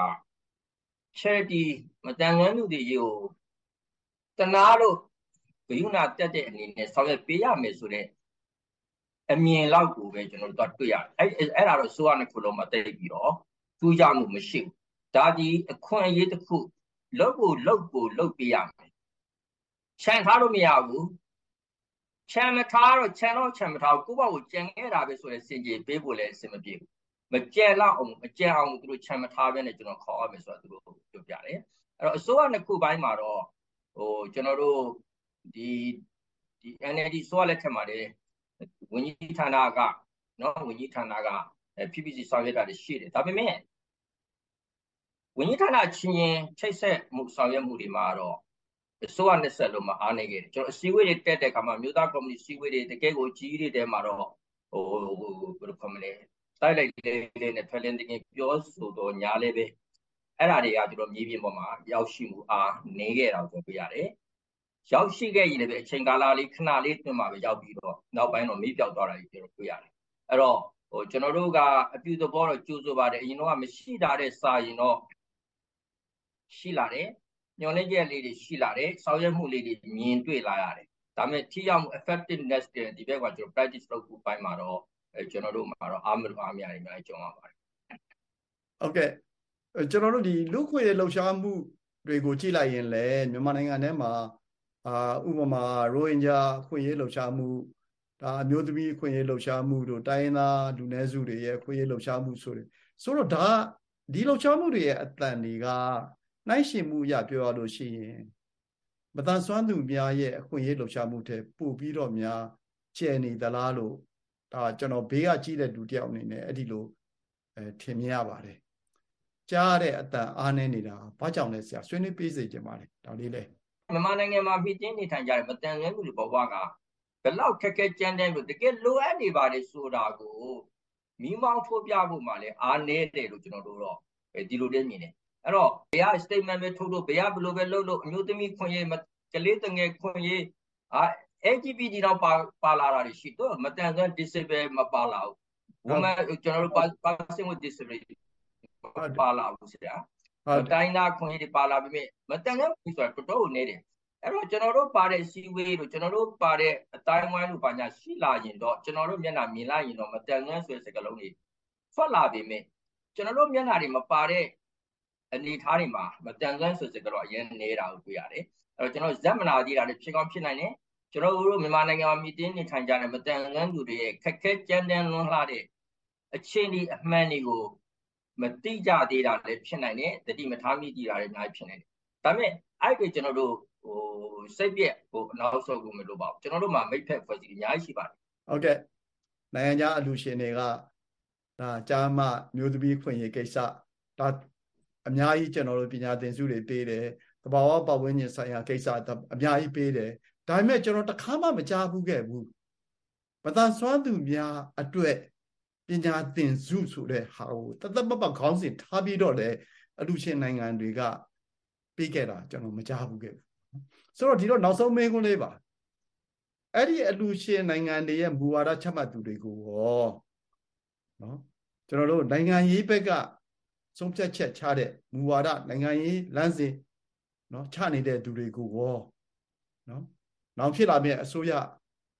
W: charity မတန်ဆွမ်းသူတွေကိုတနာလို့ဂရုဏာတက်တဲ့အနေနဲ့ဆောင်ရွက်ပေးရမယ်ဆိုတဲ့အမြင်လောက်ကိုပဲကျွန်တော်တို့တွေ့ရတယ်အဲ့အဲ့ဒါတော့ဆိုရတဲ့ခုလုံးမှာတိတ်ပြီးတော့ထူးခြားမှုမရှိဘူးဒါဒီအခွင့်အရေးတစ်ခုလုပ်ကိုလုပ်ကိုလုပ်ပေးရမယ်ခြံထားလို့မရဘူးခြံမထားတော့ခြံတော့ခြံမထားကိုယ့်ဘက်ကိုကြံခဲ့တာပဲဆိုတဲ့စင်ကြေပေးဖို့လည်းအဆင်မပြေဘူးမကြံလောက်အောင်မကြံအောင်သူတို့ခြံမထားဘဲနဲ့ကျွန်တော်ခေါ်ရမယ်ဆိုတော့သူတို့ပြောပြတယ်အဲ့တော့အစိုးရနှစ်ခုပိုင်းမှာတော့ဟိုကျွန်တော်တို့ဒီဒီ N L D ဆိုရလက်ထက်မှာလေဝန်ကြီးဌာနကနော်ဝန်ကြီးဌာနက P P C ဆောင်ရွက်တာရှိတယ်ဒါပေမဲ့ဝန်ကြီးဌာနချင်းချင်းချိတ်ဆက်မှုဆောင်ရွက်မှုတွေမှာတော့အစိုးရနဲ့ဆက်လို့မအားနေခဲ့တယ်ကျွန်တော်အစည်းအဝေးတွေတက်တဲ့အခါမှာမြို့သားကော်မတီအစည်းအဝေးတွေတကယ်ကိုကြီးတွေတဲမှာတော့ဟိုဘယ်လိုခေါ်မလဲတိုက်လိုက်လေးနဲ့ဖက်လင်းတကယ်ပြောဆိုတော့ညာလေးပဲအဲ့ဒါတွေကကျွန်တော်မြေပြင်ပေါ်မှာရောက်ရှိမှုအားနေခဲ့တာကိုပြောရတယ်ရောက်ရှိခဲ့ရင်လည်းအချိန်ကာလလေးခဏလေးတွင်မှာပဲရောက်ပြီးတော့နောက်ပိုင်းတော့မေးပြောက်သွားတာကြီးကျွန်တော်တွေ့ရတယ်အဲ့တော့ဟိုကျွန်တော်တို့ကအပြုသဘောတော့ကြိုးဆိုပါတယ်အရင်တော့မရှိတာတဲ့စာရင်တော့ရှိလာတယ်ညွန်လေးကျက်လေးတွေရှိလာတယ်ဆောင်ရွက်မှုလေးတွေမြင်တွေ့လာရတယ်ဒါပေမဲ့ထိရောက်မှု effectiveness တွေဒီဘက်ကကျွန်တော် practice လုပ်ဖို့ပိုင်းမှာတော့အဲကျွန်တော်တို့မှာတော့အားမလို့အားမရနေများကြုံရပါတယ်
E: ဟုတ်ကဲ့ကျွန်တော်တို့ဒီလူခွေလှုပ်ရှားမှုတွေကိုကြည့်လိုက်ရင်လည်းမြန်မာနိုင်ငံထဲမှာအာဥပမာရိုဟင်ဂျာခွင့်ရေးလှုပ်ရှားမှုဒါအမျိုးသမီးခွင့်ရေးလှုပ်ရှားမှုတို့တိုင်းရင်းသားလူနည်းစုတွေရဲ့ခွင့်ရေးလှုပ်ရှားမှုဆိုတယ်ဆိုတော့ဒါဒီလှုပ်ရှားမှုတွေရဲ့အတန်တွေကနှိုင်းယှဉ်မှုရပြောရလို့ရှိရင်မတန်ဆွမ်းသူများရဲ့အခွင့်အရေးလှုပ်ရှားမှုတွေပို့ပြီးတော့များကျယ်နေသလားလို့ဒါကျွန်တော်ဘေးကကြည့်တဲ့လူတယောက်အနေနဲ့အဲ့ဒီလိုအဲထင်မြင်ရပါတယ်ကြားတဲ့အတန်အားနည်းနေတာဘာကြောင့်လဲဆရာဆွေးနွေးပေးစေချင်ပါတယ်ဒါလေးလေ
W: မြန်မာနိုင်ငံမှာပြည်ချင်းနေထိုင်ကြတဲ့မတန်ဆွမ်းသူတွေဘဝကဘယ်လောက်ခက်ခဲကြမ်းတမ်းလို့တကယ်လိုအပ်နေပါတယ်ဆိုတာကိုမိမောင်းထိုးပြဖို့မှလည်းအားနည်းတယ်လို့ကျွန်တော်တို့တော့ဒီလိုလေးမြင်တယ်အဲ့တော့ဘယ်ဟာ statement ပဲထုတ်လို့ဘယ်ဟာဘယ်လိုပဲလုပ်လို့အမျိုးသမီးခွင့်ရေးကလေးတငယ်ခွင့်ရေးအာ L G B T တော့ပါပါလာတာရှိတော့မတန်ဆွမ်း disable မပါလာဘူး woman ကျွန်တော်တို့ person with disability ပါလာဘူးဆရာတိုင်းသားခွင့်ရေးပါလာပြီမြမတန်ဆွမ်းဘူးဆိုတာတော်တော်နေတယ်အဲ့တော့ကျွန်တော်တို့ပါတဲ့စီဝေးတို့ကျွန်တော်တို့ပါတဲ့အတိုင်းဝိုင်းတို့ပါညာရှိလာရင်တော့ကျွန်တော်တို့မျက်နှာမြင်လိုက်ရင်တော့မတန်ဆွမ်းဆိုတဲ့စကားလုံးတွေထွက်လာပြီမြကျွန်တော်တို့မျက်နှာတွေမပါတဲ့အနေထားတွေမှာမတန်ဆွမ်းဆိုစကားတော့အရင်နေတာကိုတွေ့ရတယ်အဲ့တော့ကျွန်တော်ဇက်မနာကြီးတာလည်းဖြစ်ကောင်းဖြစ်နိုင်တယ်ကျွန်တော်တို့မြန်မာနိုင်ငံမှာမြင့်တင်းနေထိုင်ကြတဲ့မတန်ဆွမ်းသူတွေရဲ့ခက်ခဲကြမ်းတမ်းလွန်းလှတဲ့အခြေအနေအမှန်တွေကိုမတိကြသေးတာလည်းဖြစ်နိုင်တယ်တတိမထားမိကြတာလည်းအများကြီးဖြစ်နိုင်တယ်ဒါပေမဲ့အဲ့ဒီကျွန်တော်တို့ဟိုစိတ်ပြက်ဟိုအနောက်ဆုံးကိုမလို့ပါဘူးကျွန်တော်တို့မှာမိတ်ဖက်ဖွဲ့စည်းအများကြီးရှိပါတယ်
E: ဟုတ်ကဲ့နိုင်ငံခြားအလူရှင်တွေကဒါကြာမမျိုးသမီးခွင့်ရေးကိစ္စဒါအများကြီးကျွန်တော်တို့ပညာသင်စုတွေပေးတယ်သဘာဝပတ်ဝန်းကျင်ဆိုင်ရာကိစ္စအများကြီးပေးတယ်ဒါပေမဲ့ကျွန်တော်တခါမှမကြားဘူးခဲ့ဘူးမတန်ဆွမ်းသူများအတွက်ပညာသင်စုဆိုတဲ့ဟာကိုတသက်ပပခေါင်းစဉ်ထားပြီးတော့လေအလူရှင်နိုင်ငံတွေကပေးခဲ့တာကျွန်တော်မကြားဘူးခဲ့ဘူးဆိုတော့ဒီတော့နောက်ဆုံးမင်းကွန်းလေးပါအဲ့ဒီအလူရှင်နိုင်ငံတွေရဲ့မူဝါဒချမှတ်သူတွေကိုရောနော်ကျွန်တော်တို့နိုင်ငံရေးဘက်ကဆုံးဖြတ်ချက်ချတဲ့မူဝါဒနိုင်ငံရေးလမ်းစဉ်နော်ချနေတဲ့သူတွေကိုရောနော်နောက်ဖြစ်လာမယ့်အစိုးရ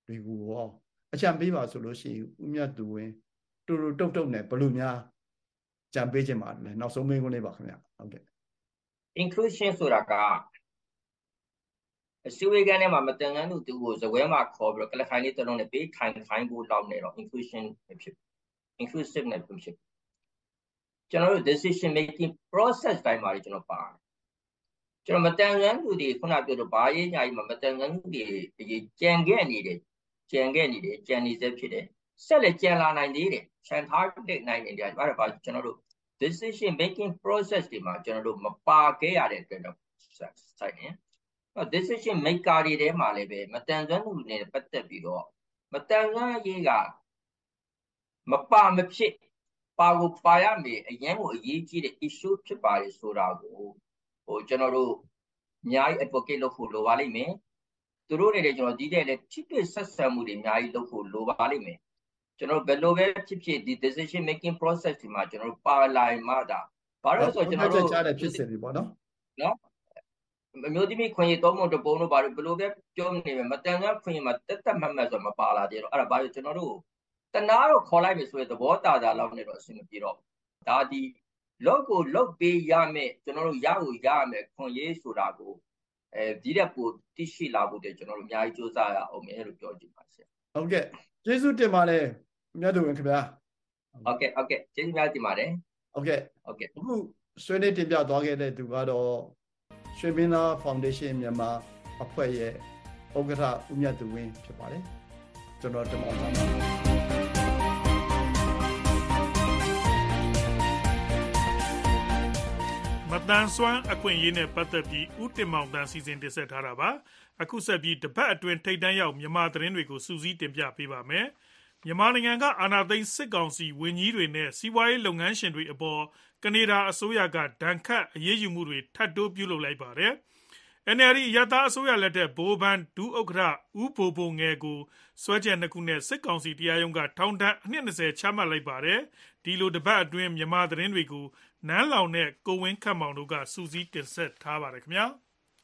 E: တွေကိုရောအကြံပေးပါဆိုလို့ရှိရင်ဦးမြတ်သူဝင်တူတူတုတ်တုတ်နဲ့ဘယ်လိုများကြံပေးခြင်းပါလဲနောက်ဆုံးမင်းကုန်းလေးပါခင်ဗျဟုတ်ကဲ့
W: inclusion ဆိုတာကအစည်းအဝေးကနေမှမတန်ငန်းသူတူကိုဇပွဲမှာခေါ်ပြီးတော့ကလခိုင်းလေးတစ်လုံးနဲ့ပေးထိုင်ခိုင်းဖို့လောက်နေတော့ inclusion ဖြစ် inclusive နဲ့ဖြစ်ကျွန်တော်တို့ decision making process တိုင်းမှာကျွန်တော်ပါတယ်ကျွန်တော်မတန်ငန်းသူတွေခုနပြောတော့ဘာရေးညာကြီးမှာမတန်ငန်းသူတွေကြံခဲ့နေတယ်ကြံခဲ့နေတယ်ကြံနေစေဖြစ်တယ်ဆက်လက်ကြံလာနိုင်သေးတယ်ချန်ထားတဲ့နိုင်နေတယ်အဲ့ဒါပါကျွန်တော်တို့ decision making process တွေမှာကျွန်တော်တို့မပါခဲ့ရတဲ့အတွက်တော့စိုက်တယ် decision maker တွေထဲမှာလည်းပဲမတန်ဆွမ်းမှုတွေနဲ့ပတ်သက်ပြီးတော့မတန်ဆွမ်းရေးကမပါမဖြစ်ပါကိုပါရမယ်အရင်ကိုအရေးကြီးတဲ့ issue ဖြစ်ပါလေဆိုတာကိုဟိုကျွန်တော်တို့အများကြီး advocate လုပ်ဖို့လိုပါလိမ့်မယ်သူတို့တွေလည်းကျွန်တော်ဒီတဲ့လည်းထိတွေ့ဆက်ဆံမှုတွေအများကြီးလုပ်ဖို့လိုပါလိမ့်မယ်ကျွန်တော်ဘယ်လိုပဲဖြစ်ဖြစ်ဒီ decision making process ဒီမှာကျွန်တော်တို့ပါလာမှဒါဘာလို့ဆိုကျွန်တော်တို့
E: ကြားတယ်ဖြစ်စဉ်တွေပေါ့နော်
W: နော်အမျိုးသမီးခွင့်ရတော့မတော့ဘုံတို့ဘာလို့ဘယ်လိုပဲပြောနေမယ်မတန်ဆွမ်းခွင့်ရမှာတက်တက်မတ်မတ်ဆိုမပါလာသေးတော့အဲ့ဒါဘာလို့ကျွန်တော်တို့တနာတော့ခေါ်လိုက်ပြီဆိုရင်သဘောတာတာလောက်နေတော့အဆင်မပြေတော့ဒါဒီလောက်ကိုလောက်ပေးရမယ်ကျွန်တော်တို့ရကိုရရမယ်ခွင့်ရဆိုတာကိုအဲဒီတဲ့ပိုတိရှိလာဖို့တဲ့ကျွန်တော်တို့အများကြီးစူးစမ်းရအောင်မယ်လို့ပြောချင်ပါဆရာ
E: ဟုတ်ကဲ့ကျေးဇူးတင်ပါတယ်မြတ်သူဝင်ခင်ဗျာ
W: ဟုတ်ကဲ့ဟုတ်ကဲ့ကျေးဇူးများတင်ပါတယ်
E: ဟုတ်ကဲ့
W: ဟုတ်ကဲ့
E: အခုဆွေးနွေးတင်ပြသွားခဲ့တဲ့သူကတော့ရွှေမင်းသားဖောင်ဒေးရှင်းမြန်မာအဖွဲ့ရဲ့ဥက္ကဋ္ဌဦးမြတ်သူဝင်းဖြစ်ပါတယ်ကျွန်တော်တင်ပါပါ
B: မတန်ဆွမ်းအခွင့်အရေးနဲ့ပတ်သက်ပြီးဦးတင်မောင်တန်းစီစဉ်တင်ဆက်ထားတာပါအခုဆက်ပြီးတပတ်အတွင်းထိပ်တန်းရောက်မြန်မာသတင်းတွေကိုစူးစီးတင်ပြပေးပါမယ်မြန်မာနိုင်ငံကအာဏာသိမ်းစစ်ကောင်စီဝန်ကြီးတွေနဲ့စီးပွားရေးလုပ်ငန်းရှင်တွေအပေါ်ကနေဒါအစိုးရကဒဏ်ခတ်အရေးယူမှုတွေထပ်တိုးပြုလုပ်လိုက်ပါတယ်။ အန် အယ်လ် ဒီ ရတာအစိုးရလက်ထက်ဘိုးဘန်းဒူဥက္ကဋ္ဌဦးဘိုဘိုငယ်ကိုစွဲချက်နှစ်ခုနဲ့စစ်ကောင်စီတရားရုံးကထောင်ဒဏ်အနှစ်၂၀ချမှတ်လိုက်ပါတယ်။ဒီလိုတပတ်အတွင်းမြန်မာသတင်းတွေကိုနန်းလောင်နဲ့ကိုဝင်းခတ်မောင်တို့ကစူးစီးတင်ဆက်ထားပါတယ်ခင်ဗျာ။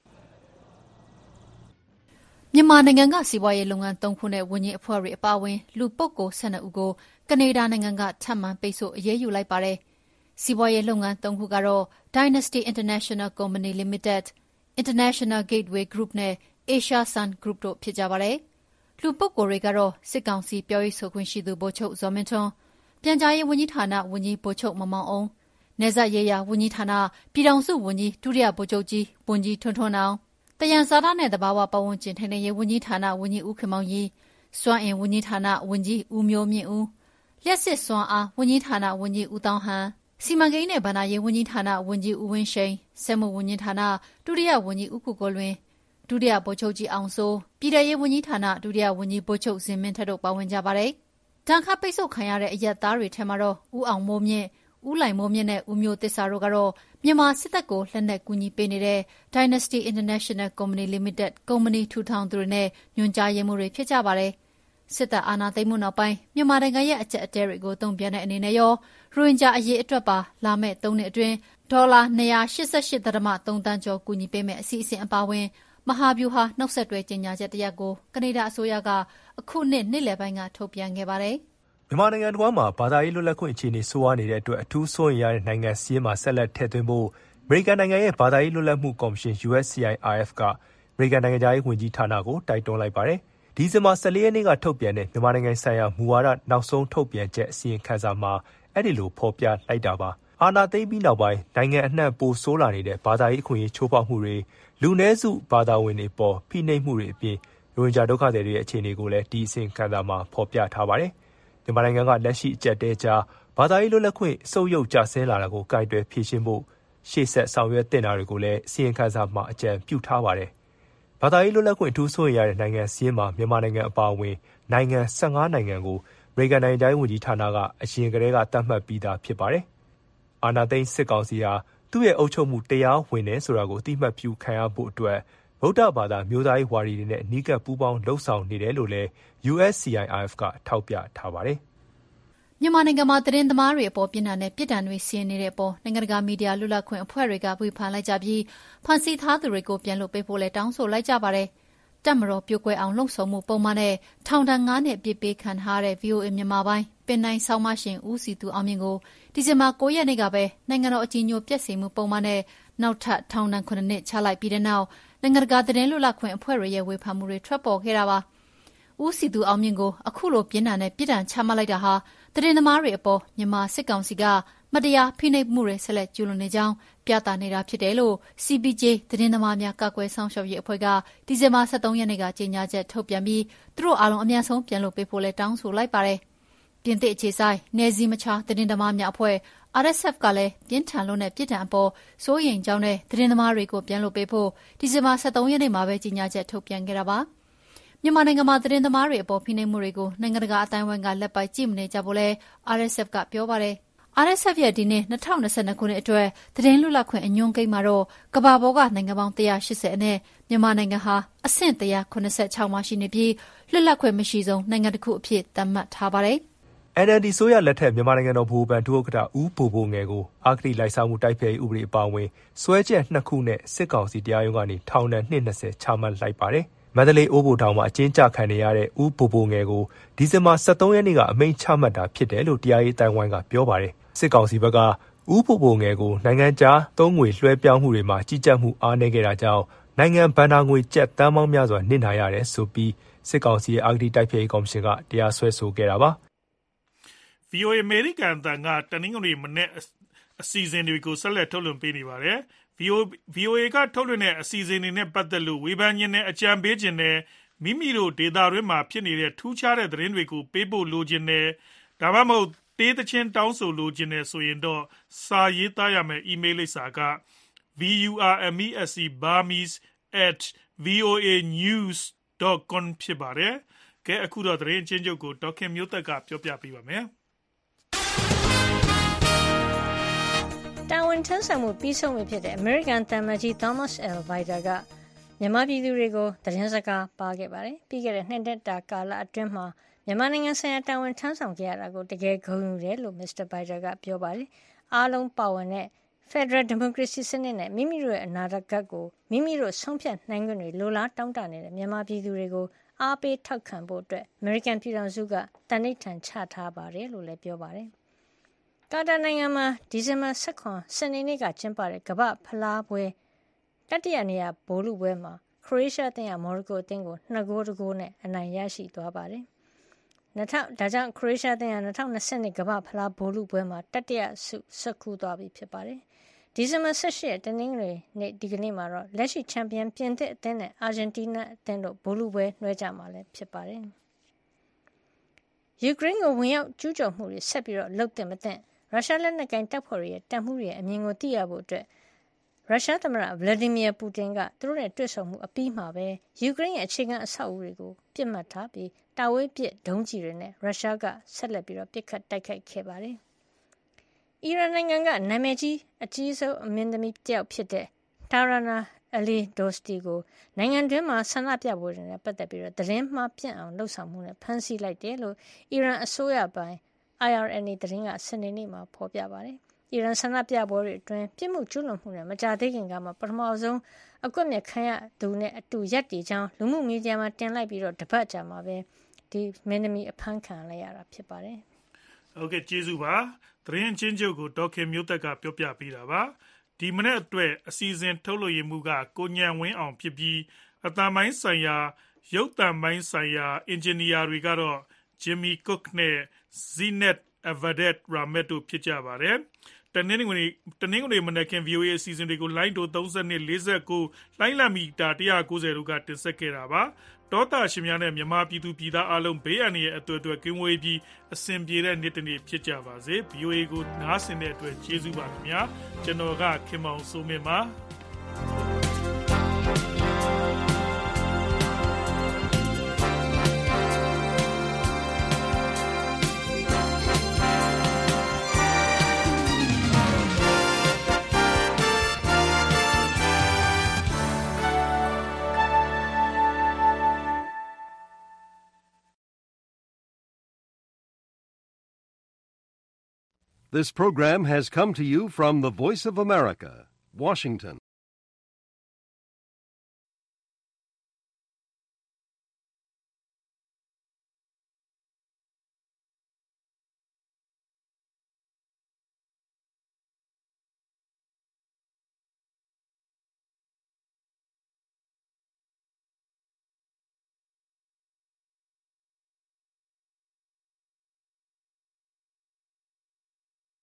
C: မြန်မာနိုင်ငံကစီးပွားရေးလုပ်ငန်းသုံးခုနဲ့ဝန်ကြီးအဖွဲ့တွေအပါအဝင်လူပုဂ္ဂိုလ်၁၂ဦးကိုကနေဒါနိုင်ငံကထပ်မံပိတ်ဆို့အရေးယူလိုက်ပါတယ်။စီးပွားရေးလုပ်ငန်းသုံးခုကတော့ Dynasty International Company Limited, International Gateway Group နဲ့ Asia Sun Group တို့ဖြစ်ကြပါတယ်။လူပုဂ္ဂိုလ်တွေကတော့စစ်ကောင်စီပြောရေးဆိုခွင့်ရှိသူဗိုလ်ချုပ်ဇော်မင်းထွန်း၊ပြန်ကြားရေးဝန်ကြီးဌာနဝန်ကြီးဗိုလ်ချုပ်မောင်မောင်အောင်၊နယ်စပ်ရေးရာဝန်ကြီးဌာနပြည်ထောင်စုဝန်ကြီးဒုတိယဗိုလ်ချုပ်ကြီးဝန်ကြီးထွန်းထွန်းအောင်၊တယံဇာတနဲ့သဘာဝပတ်ဝန်းကျင်ထိန်းသိမ်းရေးဝန်ကြီးဌာနဝန်ကြီးဦးခင်မောင်ကြီး၊စွမ်းအင်ဝန်ကြီးဌာနဝန်ကြီးဦးမျိုးမြင့်ဦး၊လျှပ်စစ်စွမ်းအားဝန်ကြီးဌာနဝန်ကြီးဦးတောင်းဟန်၊စီမံကိန်းနဲ့ဘဏ္ဍာရေးဝန်ကြီးဌာနဝန်ကြီးဦးဝင်းရှိန်၊စက်မှုဝန်ကြီးဌာနဒုတိယဝန်ကြီးဦးကိုကိုလွင်၊ဒုတိယဗိုလ်ချုပ်ကြီးအောင်စိုး၊ပြည်ထရေးဝန်ကြီးဌာနဒုတိယဝန်ကြီးဗိုလ်ချုပ်ဇင်မင်းထက်တို့ပါဝင်ကြပါတယ်။ဒဏ်ခတ်ပိတ်ဆို့ခံရတဲ့အရက်သားတွေထဲမှာတော့ဦးအောင်မိုးမြင့်၊ဦးလိုင်မိုးမြင့်နဲ့ဦးမျိုးသစ္စာတို့ကတော့မြန်မာစစ်တပ်ကိုလက်နက်ကူညီပေးနေတဲ့ Dynasty International Company Limited ကုမ္ပဏီထူထောင်သူတွေနဲ့ညွှန်ကြားရေးမှူးတွေဖြစ်ကြပါတယ်။စစ်တပ်အာဏာသိမ်းမှုနောက်ပိုင်းမြန်မာနိုင်ငံရဲ့အကျပ်အတည်းတွေကိုတုံ့ပြန်တဲ့အနေနဲ့ရောရိုဟင်ဂျာအရေးအတွက်ပါလာမယ့်သုံးနှစ်အတွင်းဒေါ်လာ၂၈၈.၃ သန်းကျော်ကူညီပေးမယ့်အစီအစဉ်အပါအဝင်မဟာဗျူဟာနှုတ်ဆက်တွဲကြေညာချက်တရပ်ကိုကနေဒါအစိုးရကအခုနှစ်နှစ်လယ်ပိုင်းကထုတ်ပြန်ခဲ့ပါတယ်
F: ။မြန်မာနိုင်ငံတစ်ဝန်းမှာဘာသာရေးလွတ်လပ်ခွင့်အခြေအနေဆိုးဝါးနေတဲ့အတွက်အထူးစိုးရိမ်ရတဲ့နိုင်ငံစီးရင်မှာဆက်လက်ထည့်သွင်းဖို့အမေရိကန်နိုင်ငံရဲ့ဘာသာရေးလွတ်လပ်မှုကော်မရှင် ယူ အက်စ် စီ အိုင် အာร์ အက်ဖ် ကအမေရိကန်နိုင်ငံသားရေးဝန်ကြီးဌာနကိုတိုက်တွန်းလိုက်ပါတယ်။ဒီဇင်ဘာ၁၄ရက်နေ့ကထုတ်ပြန်တဲ့မြန်မာနိုင်ငံဆိုင်ရာမူဝါဒနောက်ဆုံးထုတ်ပြန်ချက်အစီရင်ခံစာမှာအဲ့ဒီလိုဖော်ပြလိုက်တာပါ။အာဏာသိမ်းပြီးနောက်ပိုင်းနိုင်ငံအနှံ့ပိုဆိုးလာနေတဲ့ဘာသာရေးအခွင့်အရေးချိုးဖောက်မှုတွေလူနည်းစုဘာသာဝင်တွေပေါ်ဖိနှိပ်မှုတွေအပြင်ရိုဟင်ဂျာဒုက္ခသည်တွေရဲ့အခြေအနေကိုလည်းဒီအစီရင်ခံစာမှာဖော်ပြထားပါတယ်။မြန်မာနိုင်ငံကလက်ရှိအကျပ်တဲကြားဘာသာရေးလွတ်လပ်ခွင့်စုပ်ယုပ်ကျဆင်းလာတာကိုကိုင်တွယ်ဖြေရှင်းဖို့ရှေ့ဆက်ဆောင်ရွက်တင်တာတွေကိုလည်းအစီရင်ခံစာမှာအကြံပြုထားပါတယ်။ဘာသာရေးလွတ်လပ်ခွင့်အထူးစိုးရိမ်ရတဲ့နိုင်ငံစီးရင်မှာမြန်မာနိုင်ငံအပါအဝင်နိုင်ငံ၁၅နိုင်ငံကိုအမေရိကန်နိုင်ငံသားဝန်ကြီးဌာနကအရင်ကတည်းကသတ်မှတ်ပြီးသားဖြစ်ပါတယ်။အာဏာသိမ်းစစ်ကောင်စီဟာသူ့ရဲ့အုပ်ချုပ်မှုတရားဝင်တယ်ဆိုတာကိုအသိမှတ်ပြုခံရဖို့အတွက်ဗုဒ္ဓဘာသာမျိုးသားရေးဝါဒီတွေနဲ့အနီးကပ်ပူးပေါင်းလှုပ်ဆောင်နေတယ်လို့လည်း ယူ အက်စ် စီ အိုင် အာร์ အက်ဖ် ကထောက်ပြထားပါတယ်
C: ။မြန်မာနိုင်ငံမှာသတင်းသမားတွေအပေါ်ပြင်းထန်တဲ့ပြစ်ဒဏ်တွေစီရင်နေတဲ့အပေါ်နိုင်ငံတကာမီဒီယာလွတ်လပ်ခွင့်အဖွဲ့တွေကဝေဖန်လိုက်ကြပြီးဖန်ဆီးထားသူတွေကိုပြန်လွှတ်ပေးဖို့လည်းတောင်းဆိုလိုက်ကြပါတယ်။တက်မတော်ပြိုကွဲအောင်လှုံ့ဆော်မှုပုံမှန်နဲ့ထောင်ဒဏ်ငါးနှစ်ပြစ်ပေးခံထားတဲ့ ဗီအိုအေ မြန်မာပိုင်းပင်နိုင်ဆောင်းမရှင်ဦးစီသူအောင်မြင့်ကိုဒီဇင်ဘာ၉ရက်နေ့ကပဲနိုင်ငံတော်အကြီးအကျယ်ပြည့်စုံမှုပုံမှန်နဲ့နောက်ထပ်ထောင်ဒဏ်ခုနှစ်နှစ်ချလိုက်ပြီးတဲ့နောက်နိုင်ငံတကာသတင်းလွတ်လပ်ခွင့်အဖွဲ့တွေရဲ့ဝေဖန်မှုတွေထွက်ပေါ်ခဲ့တာပါဦးစီသူအောင်မြင့်ကိုအခုလိုပြင်းထန်တဲ့ပြည်ထန်ချမှတ်လိုက်တာဟာသတင်းသမားတွေအပေါ်မြန်မာစစ်ကောင်စီကမတရားဖိနှိပ်မှုတွေဆက်လက်ကျူးလွန်နေကြောင်းပြသနေတာဖြစ်တယ်လို့ စီ ပီ ဂျေ သတင်းသမားများကာကွယ်ဆောင်ရှောက်ရေးအဖွဲ့ကဒီဇင်ဘာ၁၃ရက်နေ့ကကြေညာချက်ထုတ်ပြန်ပြီးသူတို့အားလုံးအမြန်ဆုံးပြန်လွှတ်ပေးဖို့လည်းတောင်းဆိုလိုက်ပါတယ်။ပြင်သစ်အခြေစိုက်နယ်စည်းမခြားသတင်းသမားများအဖွဲ့ အာရ် အက်စ် အက်ဖ် ကလည်းပြင်းထန်လွန်းတဲ့ပြည်ထန်အပေါ်စိုးရိမ်ကြောင်းနဲ့သတင်းသမားတွေကိုပြန်လွှတ်ပေးဖို့ဒီဇင်ဘာ၁၃ရက်နေ့မှာပဲကြေညာချက်ထုတ်ပြန်ခဲ့တာပါ။မြန်မာနိုင်ငံမှာသတင်းသမားတွေအပေါ်ဖိနှိပ်မှုတွေကိုနိုင်ငံတကာအတိုင်းအဝိုင်းကလက်ပိုက်ကြည့်မနေကြဘူးလဲ အာရ် အက်စ် အက်ဖ် ကပြောပါတယ်။ အာရ် အက်စ် အက်ဖ် ရဲ့ဒီနေ့၂၀၂၂ခုနှစ်အတွက်သတင်းလွတ်လပ်ခွင့်အညွှန်းကိန်းမှာတော့ကမ္ဘာပေါ်ကနိုင်ငံပေါင်း၁၈၀အနက်မြန်မာနိုင်ငံဟာအဆင့်၁၇၆မှာရှိနေပြီးလွတ်လပ်ခွင့်မရှိဆုံးနိုင်ငံတစ်ခုအဖြစ်သတ်မှတ်ထားပါတယ်။
F: အန် အယ်လ် ဒီ ဆိုရလက်ထက်မြန်မာနိုင်ငံတော်ဗဟိုဘဏ်ဒုဥက္ကဋ္ဌဦးဘိုဘိုငယ်ကိုအဂတိလိုက်စားမှုတိုက်ဖျက်ရေးဥပဒေအပါအဝင်စွဲချက်နှစ်ခုနဲ့စစ်ကောင်စီတရားရုံးကနေထောင်ဒဏ်နှစ်၂၀ချမှတ်လိုက်ပါတယ်။မန္တလေးအိုးဘိုထောင်မှာအကျဉ်းချခံနေရတဲ့ဦးဘိုဘိုငယ်ကိုဒီဇင်ဘာ၁၃ရက်နေ့ကအမိန့်ချမှတ်တာဖြစ်တယ်လို့တရားရေးအတိုင်းဝိုင်းကပြောပါတယ်။စစ်ကောင်စီဘက်ကဦးဘိုဘိုငယ်ကိုနိုင်ငံခြားသုံးငွေလွှဲပြောင်းမှုတွေမှာကြီးကြပ်မှုအားနည်းခဲ့တာကြောင့်နိုင်ငံဘဏ္ဍာငွေကျပ်တန်းပေါင်းများစွာနစ်နာရတယ်ဆိုပြီးစစ်ကောင်စီရဲ့အဂတိတိုက်ဖျက်ရေးကော်မရှင်ကတရားစွဲဆိုခဲ့တာပါ
B: ။ ဗီအိုအေ အမေရိကန်အသံကတနင်္ဂနွေမနေ့အစီအစဉ်တွေကိုဆက်လက်ထုတ်လွှင့်ပေးနေပါတယ်။ ဗီအိုအေ ကထုတ်လွှင့်တဲ့အစီအစဉ်တွေနဲ့ပတ်သက်လို့ဝေဖန်ခြင်းနဲ့အကြံပေးခြင်းနဲ့မိမိတို့ဒေတာတွင်းမှာဖြစ်နေတဲ့ထူးခြားတဲ့သတင်းတွေကိုပေးပို့လိုခြင်းနဲ့ဒါမှမဟုတ်တေးသချင်းတောင်းဆိုလိုခြင်းနဲ့ဆိုရင်တော့စာရေးသားရမယ့် email လိပ်စာက burmese burmese at voanews dot com ဖြစ်ပါတယ်။ကဲအခုတော့သတင်းချင်းချုပ်ကိုဒေါက်ခင်မျိုးသက်ကပြောပြပေးပါမယ်
G: ။တာဝန်ထမ်းဆောင်မှုပြီးဆုံးပြီဖြစ်တဲ့ American သံအမတ်ကြီး Thomas L. Vajda ကမြန်မာပြည်သူတွေကိုသတင်းစကားပါခဲ့ပါတယ်။ပြီးခဲ့တဲ့နှစ်နှစ်တာကာလအတွင်းမှာမြန်မာနိုင်ငံဆိုင်ရာတာဝန်ထမ်းဆောင်ခဲ့ရတာကိုတကယ်ဂုဏ်ယူတယ်လို့ မစ္စတာ Vajda ကပြောပါတယ်။အားလုံးပါဝင်တဲ့ Federal Democracy စနစ်နဲ့မိမိတို့ရဲ့အနာဂတ်ကိုမိမိတို့ဆုံးဖြတ်နိုင်ခွင့်တွေလိုလားတောင်းတနေတဲ့မြန်မာပြည်သူတွေကိုအားပေးထောက်ခံဖို့အတွက် American ပြည်ထောင်စုကတန်ဋိဌာန်ချထားပါတယ်လို့လည်းပြောပါတယ်။ကာတာနိုင်ငံမှာဒီဇင်ဘာ၁၇စနေနေ့ကကျင်းပတဲ့ကမ္ဘာ့ဖလားပွဲတတိယနေရာဗိုလ်လုပွဲမှာခရိုအေးရှားအသင်းကမော်ရိုကိုအသင်းကို၂ဂိုးတဂိုးနဲ့အနိုင်ရရှိသွားပါတယ်။ဒါကြောင့်ခရိုအေးရှားအသင်းဟာ၂၀၂၂ကမ္ဘာ့ဖလားဗိုလ်လုပွဲမှာတတိယဆုဆွတ်ခူးသွားပြီဖြစ်ပါတယ်။ဒီဇင်ဘာ၁၈ရက်တနင်္ဂနွေနေ့ဒီကနေ့မှာတော့လက်ရှိချန်ပီယံပြင်သစ်အသင်းနဲ့အာဂျင်တီးနားအသင်းတို့ဗိုလ်လုပွဲနှွှဲကြမှာလည်းဖြစ်ပါတယ်။ယူကရိန်းကိုဝင်ရောက်ကျူးကျော်မှုတွေဆက်ပြီးတော့လုပ်သင့်မသင့်ရုရှားလက်နက်ကိုင်တပ်ဖွဲ့တွေရဲ့တပ်မှုတွေရဲ့အမြင်ကိုသိရဖို့အတွက်ရုရှားသမ္မတဗလာဒီမီယာပူတင်ကသူတို့နဲ့တွေ့ဆုံမှုအပြီးမှာပဲယူကရိန်းရဲ့အခြေခံအဆောက်အဦတွေကိုပြစ်မှတ်ထားပြီးတာဝေးပစ်ဒုံးကျည်တွေနဲ့ရုရှားကဆက်လက်ပြီးတော့ပစ်ခတ်တိုက်ခိုက်ခဲ့ပါတယ်။အီရန်နိုင်ငံကနာမည်ကြီးအကြီးဆုံးအမင်းသမီးတယောက်ဖြစ်တဲ့တာရာနာအလီဒိုစတီကိုနိုင်ငံတွင်းမှာဆန္ဒပြပွဲတွေနဲ့ပတ်သက်ပြီးတော့သတင်းမှားပြန့်အောင်လှုံ့ဆော်မှုနဲ့ဖမ်းဆီးလိုက်တယ်လို့အီရန်အစိုးရပိုင်း I R N A သတင်းကစနေနေ့မှာဖော်ပြပါတယ်။အီရန်ဆန္ဒပြပွဲတွေအတွင်းပြစ်မှုကျူးလွန်မှုနဲ့မကြာသေးခင်ကမှပထမဆုံးအကွက်မြက်ခံရသူနဲ့အတူရက်တီကြောင်းလူမှုမီဒီယာမှာတင်လိုက်ပြီးတော့တပတ်ကြာမှာပဲဒီမင်းသမီးအဖမ်းခံလိုက်ရတာဖြစ်ပါတယ်
B: ။ဟုတ်ကဲ့ကျေးဇူးပါ။သတင်းချင်းချုပ်ကိုဒေါက်ခင်မျိုးသက်ကပြောပြပေးတာပါ။ဒီမနေ့အတွက်အစီအစဉ်ထုတ်လွှင့်မှုကကိုညံဝင်းအောင်ဖြစ်ပြီးအတန်ပိုင်းဆိုင်ရာရုပ်တံပိုင်းဆိုင်ရာအင်ဂျင်နီယာတွေကတော့ Jimmy Cook နဲ့ Zinet Avadet Rahmat တို့ဖြစ်ကြပါတယ်။တနင်္ဂနွေတနင်္ဂနွေမနက်ခင်း ဗီအိုအေ အစီအစဉ်တွေကိုလိုင်းတိုသုံး၂ ၄၉လိုင်းလံမီတာ၁၉၀တို့ကတင်ဆက်ခဲ့တာပါ။တောတာရှင်များနဲ့မြန်မာပြည်သူပြည်သားအလုံးဘေးအန္တရာယ်အသွက်အသွက်ကင်းဝေးပြီးအစဉ်ပြေတဲ့နေ့တစ်နေ့ဖြစ်ကြပါစေ။ ဗီအိုအေကိုနားဆင်တဲ့အတွက်ကျေးဇူးပါခင်ဗျာ။ကျွန်တော်ကခင်မောင်စိုးမင်းပါ။
I: This program has come to you from the Voice of America, Washington.